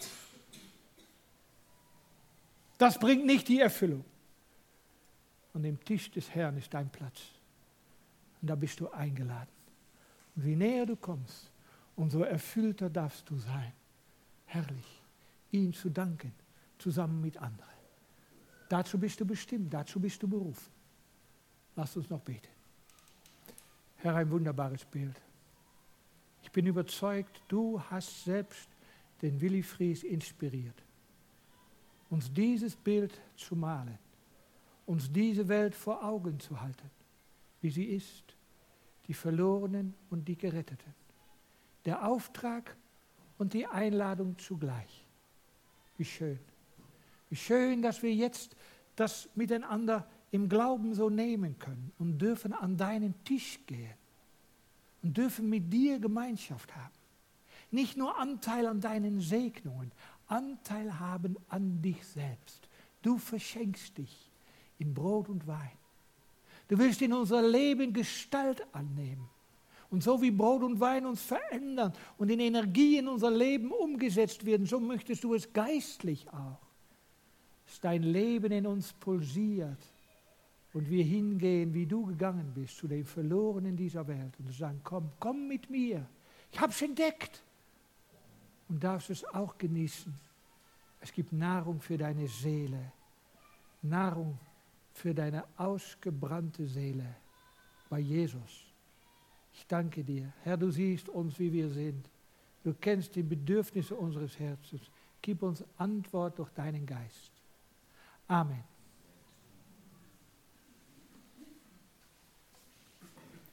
[SPEAKER 1] Das bringt nicht die Erfüllung. An dem Tisch des Herrn ist dein Platz. Und da bist du eingeladen. Und je näher du kommst, umso erfüllter darfst du sein. Herrlich, ihm zu danken, zusammen mit anderen. Dazu bist du bestimmt, dazu bist du berufen. Lass uns noch beten. Herr, ein wunderbares Bild. Ich bin überzeugt, du hast selbst den Willi Fries inspiriert, uns dieses Bild zu malen, uns diese Welt vor Augen zu halten, wie sie ist, die Verlorenen und die Geretteten. Der Auftrag und die Einladung zugleich. Wie schön. Wie schön, dass wir jetzt das miteinander im Glauben so nehmen können und dürfen an deinen Tisch gehen und dürfen mit dir Gemeinschaft haben. Nicht nur Anteil an deinen Segnungen, Anteil haben an dich selbst. Du verschenkst dich in Brot und Wein. Du willst in unser Leben Gestalt annehmen. Und so wie Brot und Wein uns verändern und in Energie in unser Leben umgesetzt werden, so möchtest du es geistlich auch. Dass dein Leben in uns pulsiert und wir hingehen, wie du gegangen bist, zu den Verlorenen dieser Welt und sagen, komm, komm mit mir. Ich habe es entdeckt und darfst es auch genießen. Es gibt Nahrung für deine Seele, Nahrung für deine ausgebrannte Seele bei Jesus. Ich danke dir. Herr, du siehst uns, wie wir sind. Du kennst die Bedürfnisse unseres Herzens. Gib uns Antwort durch deinen Geist. Amen.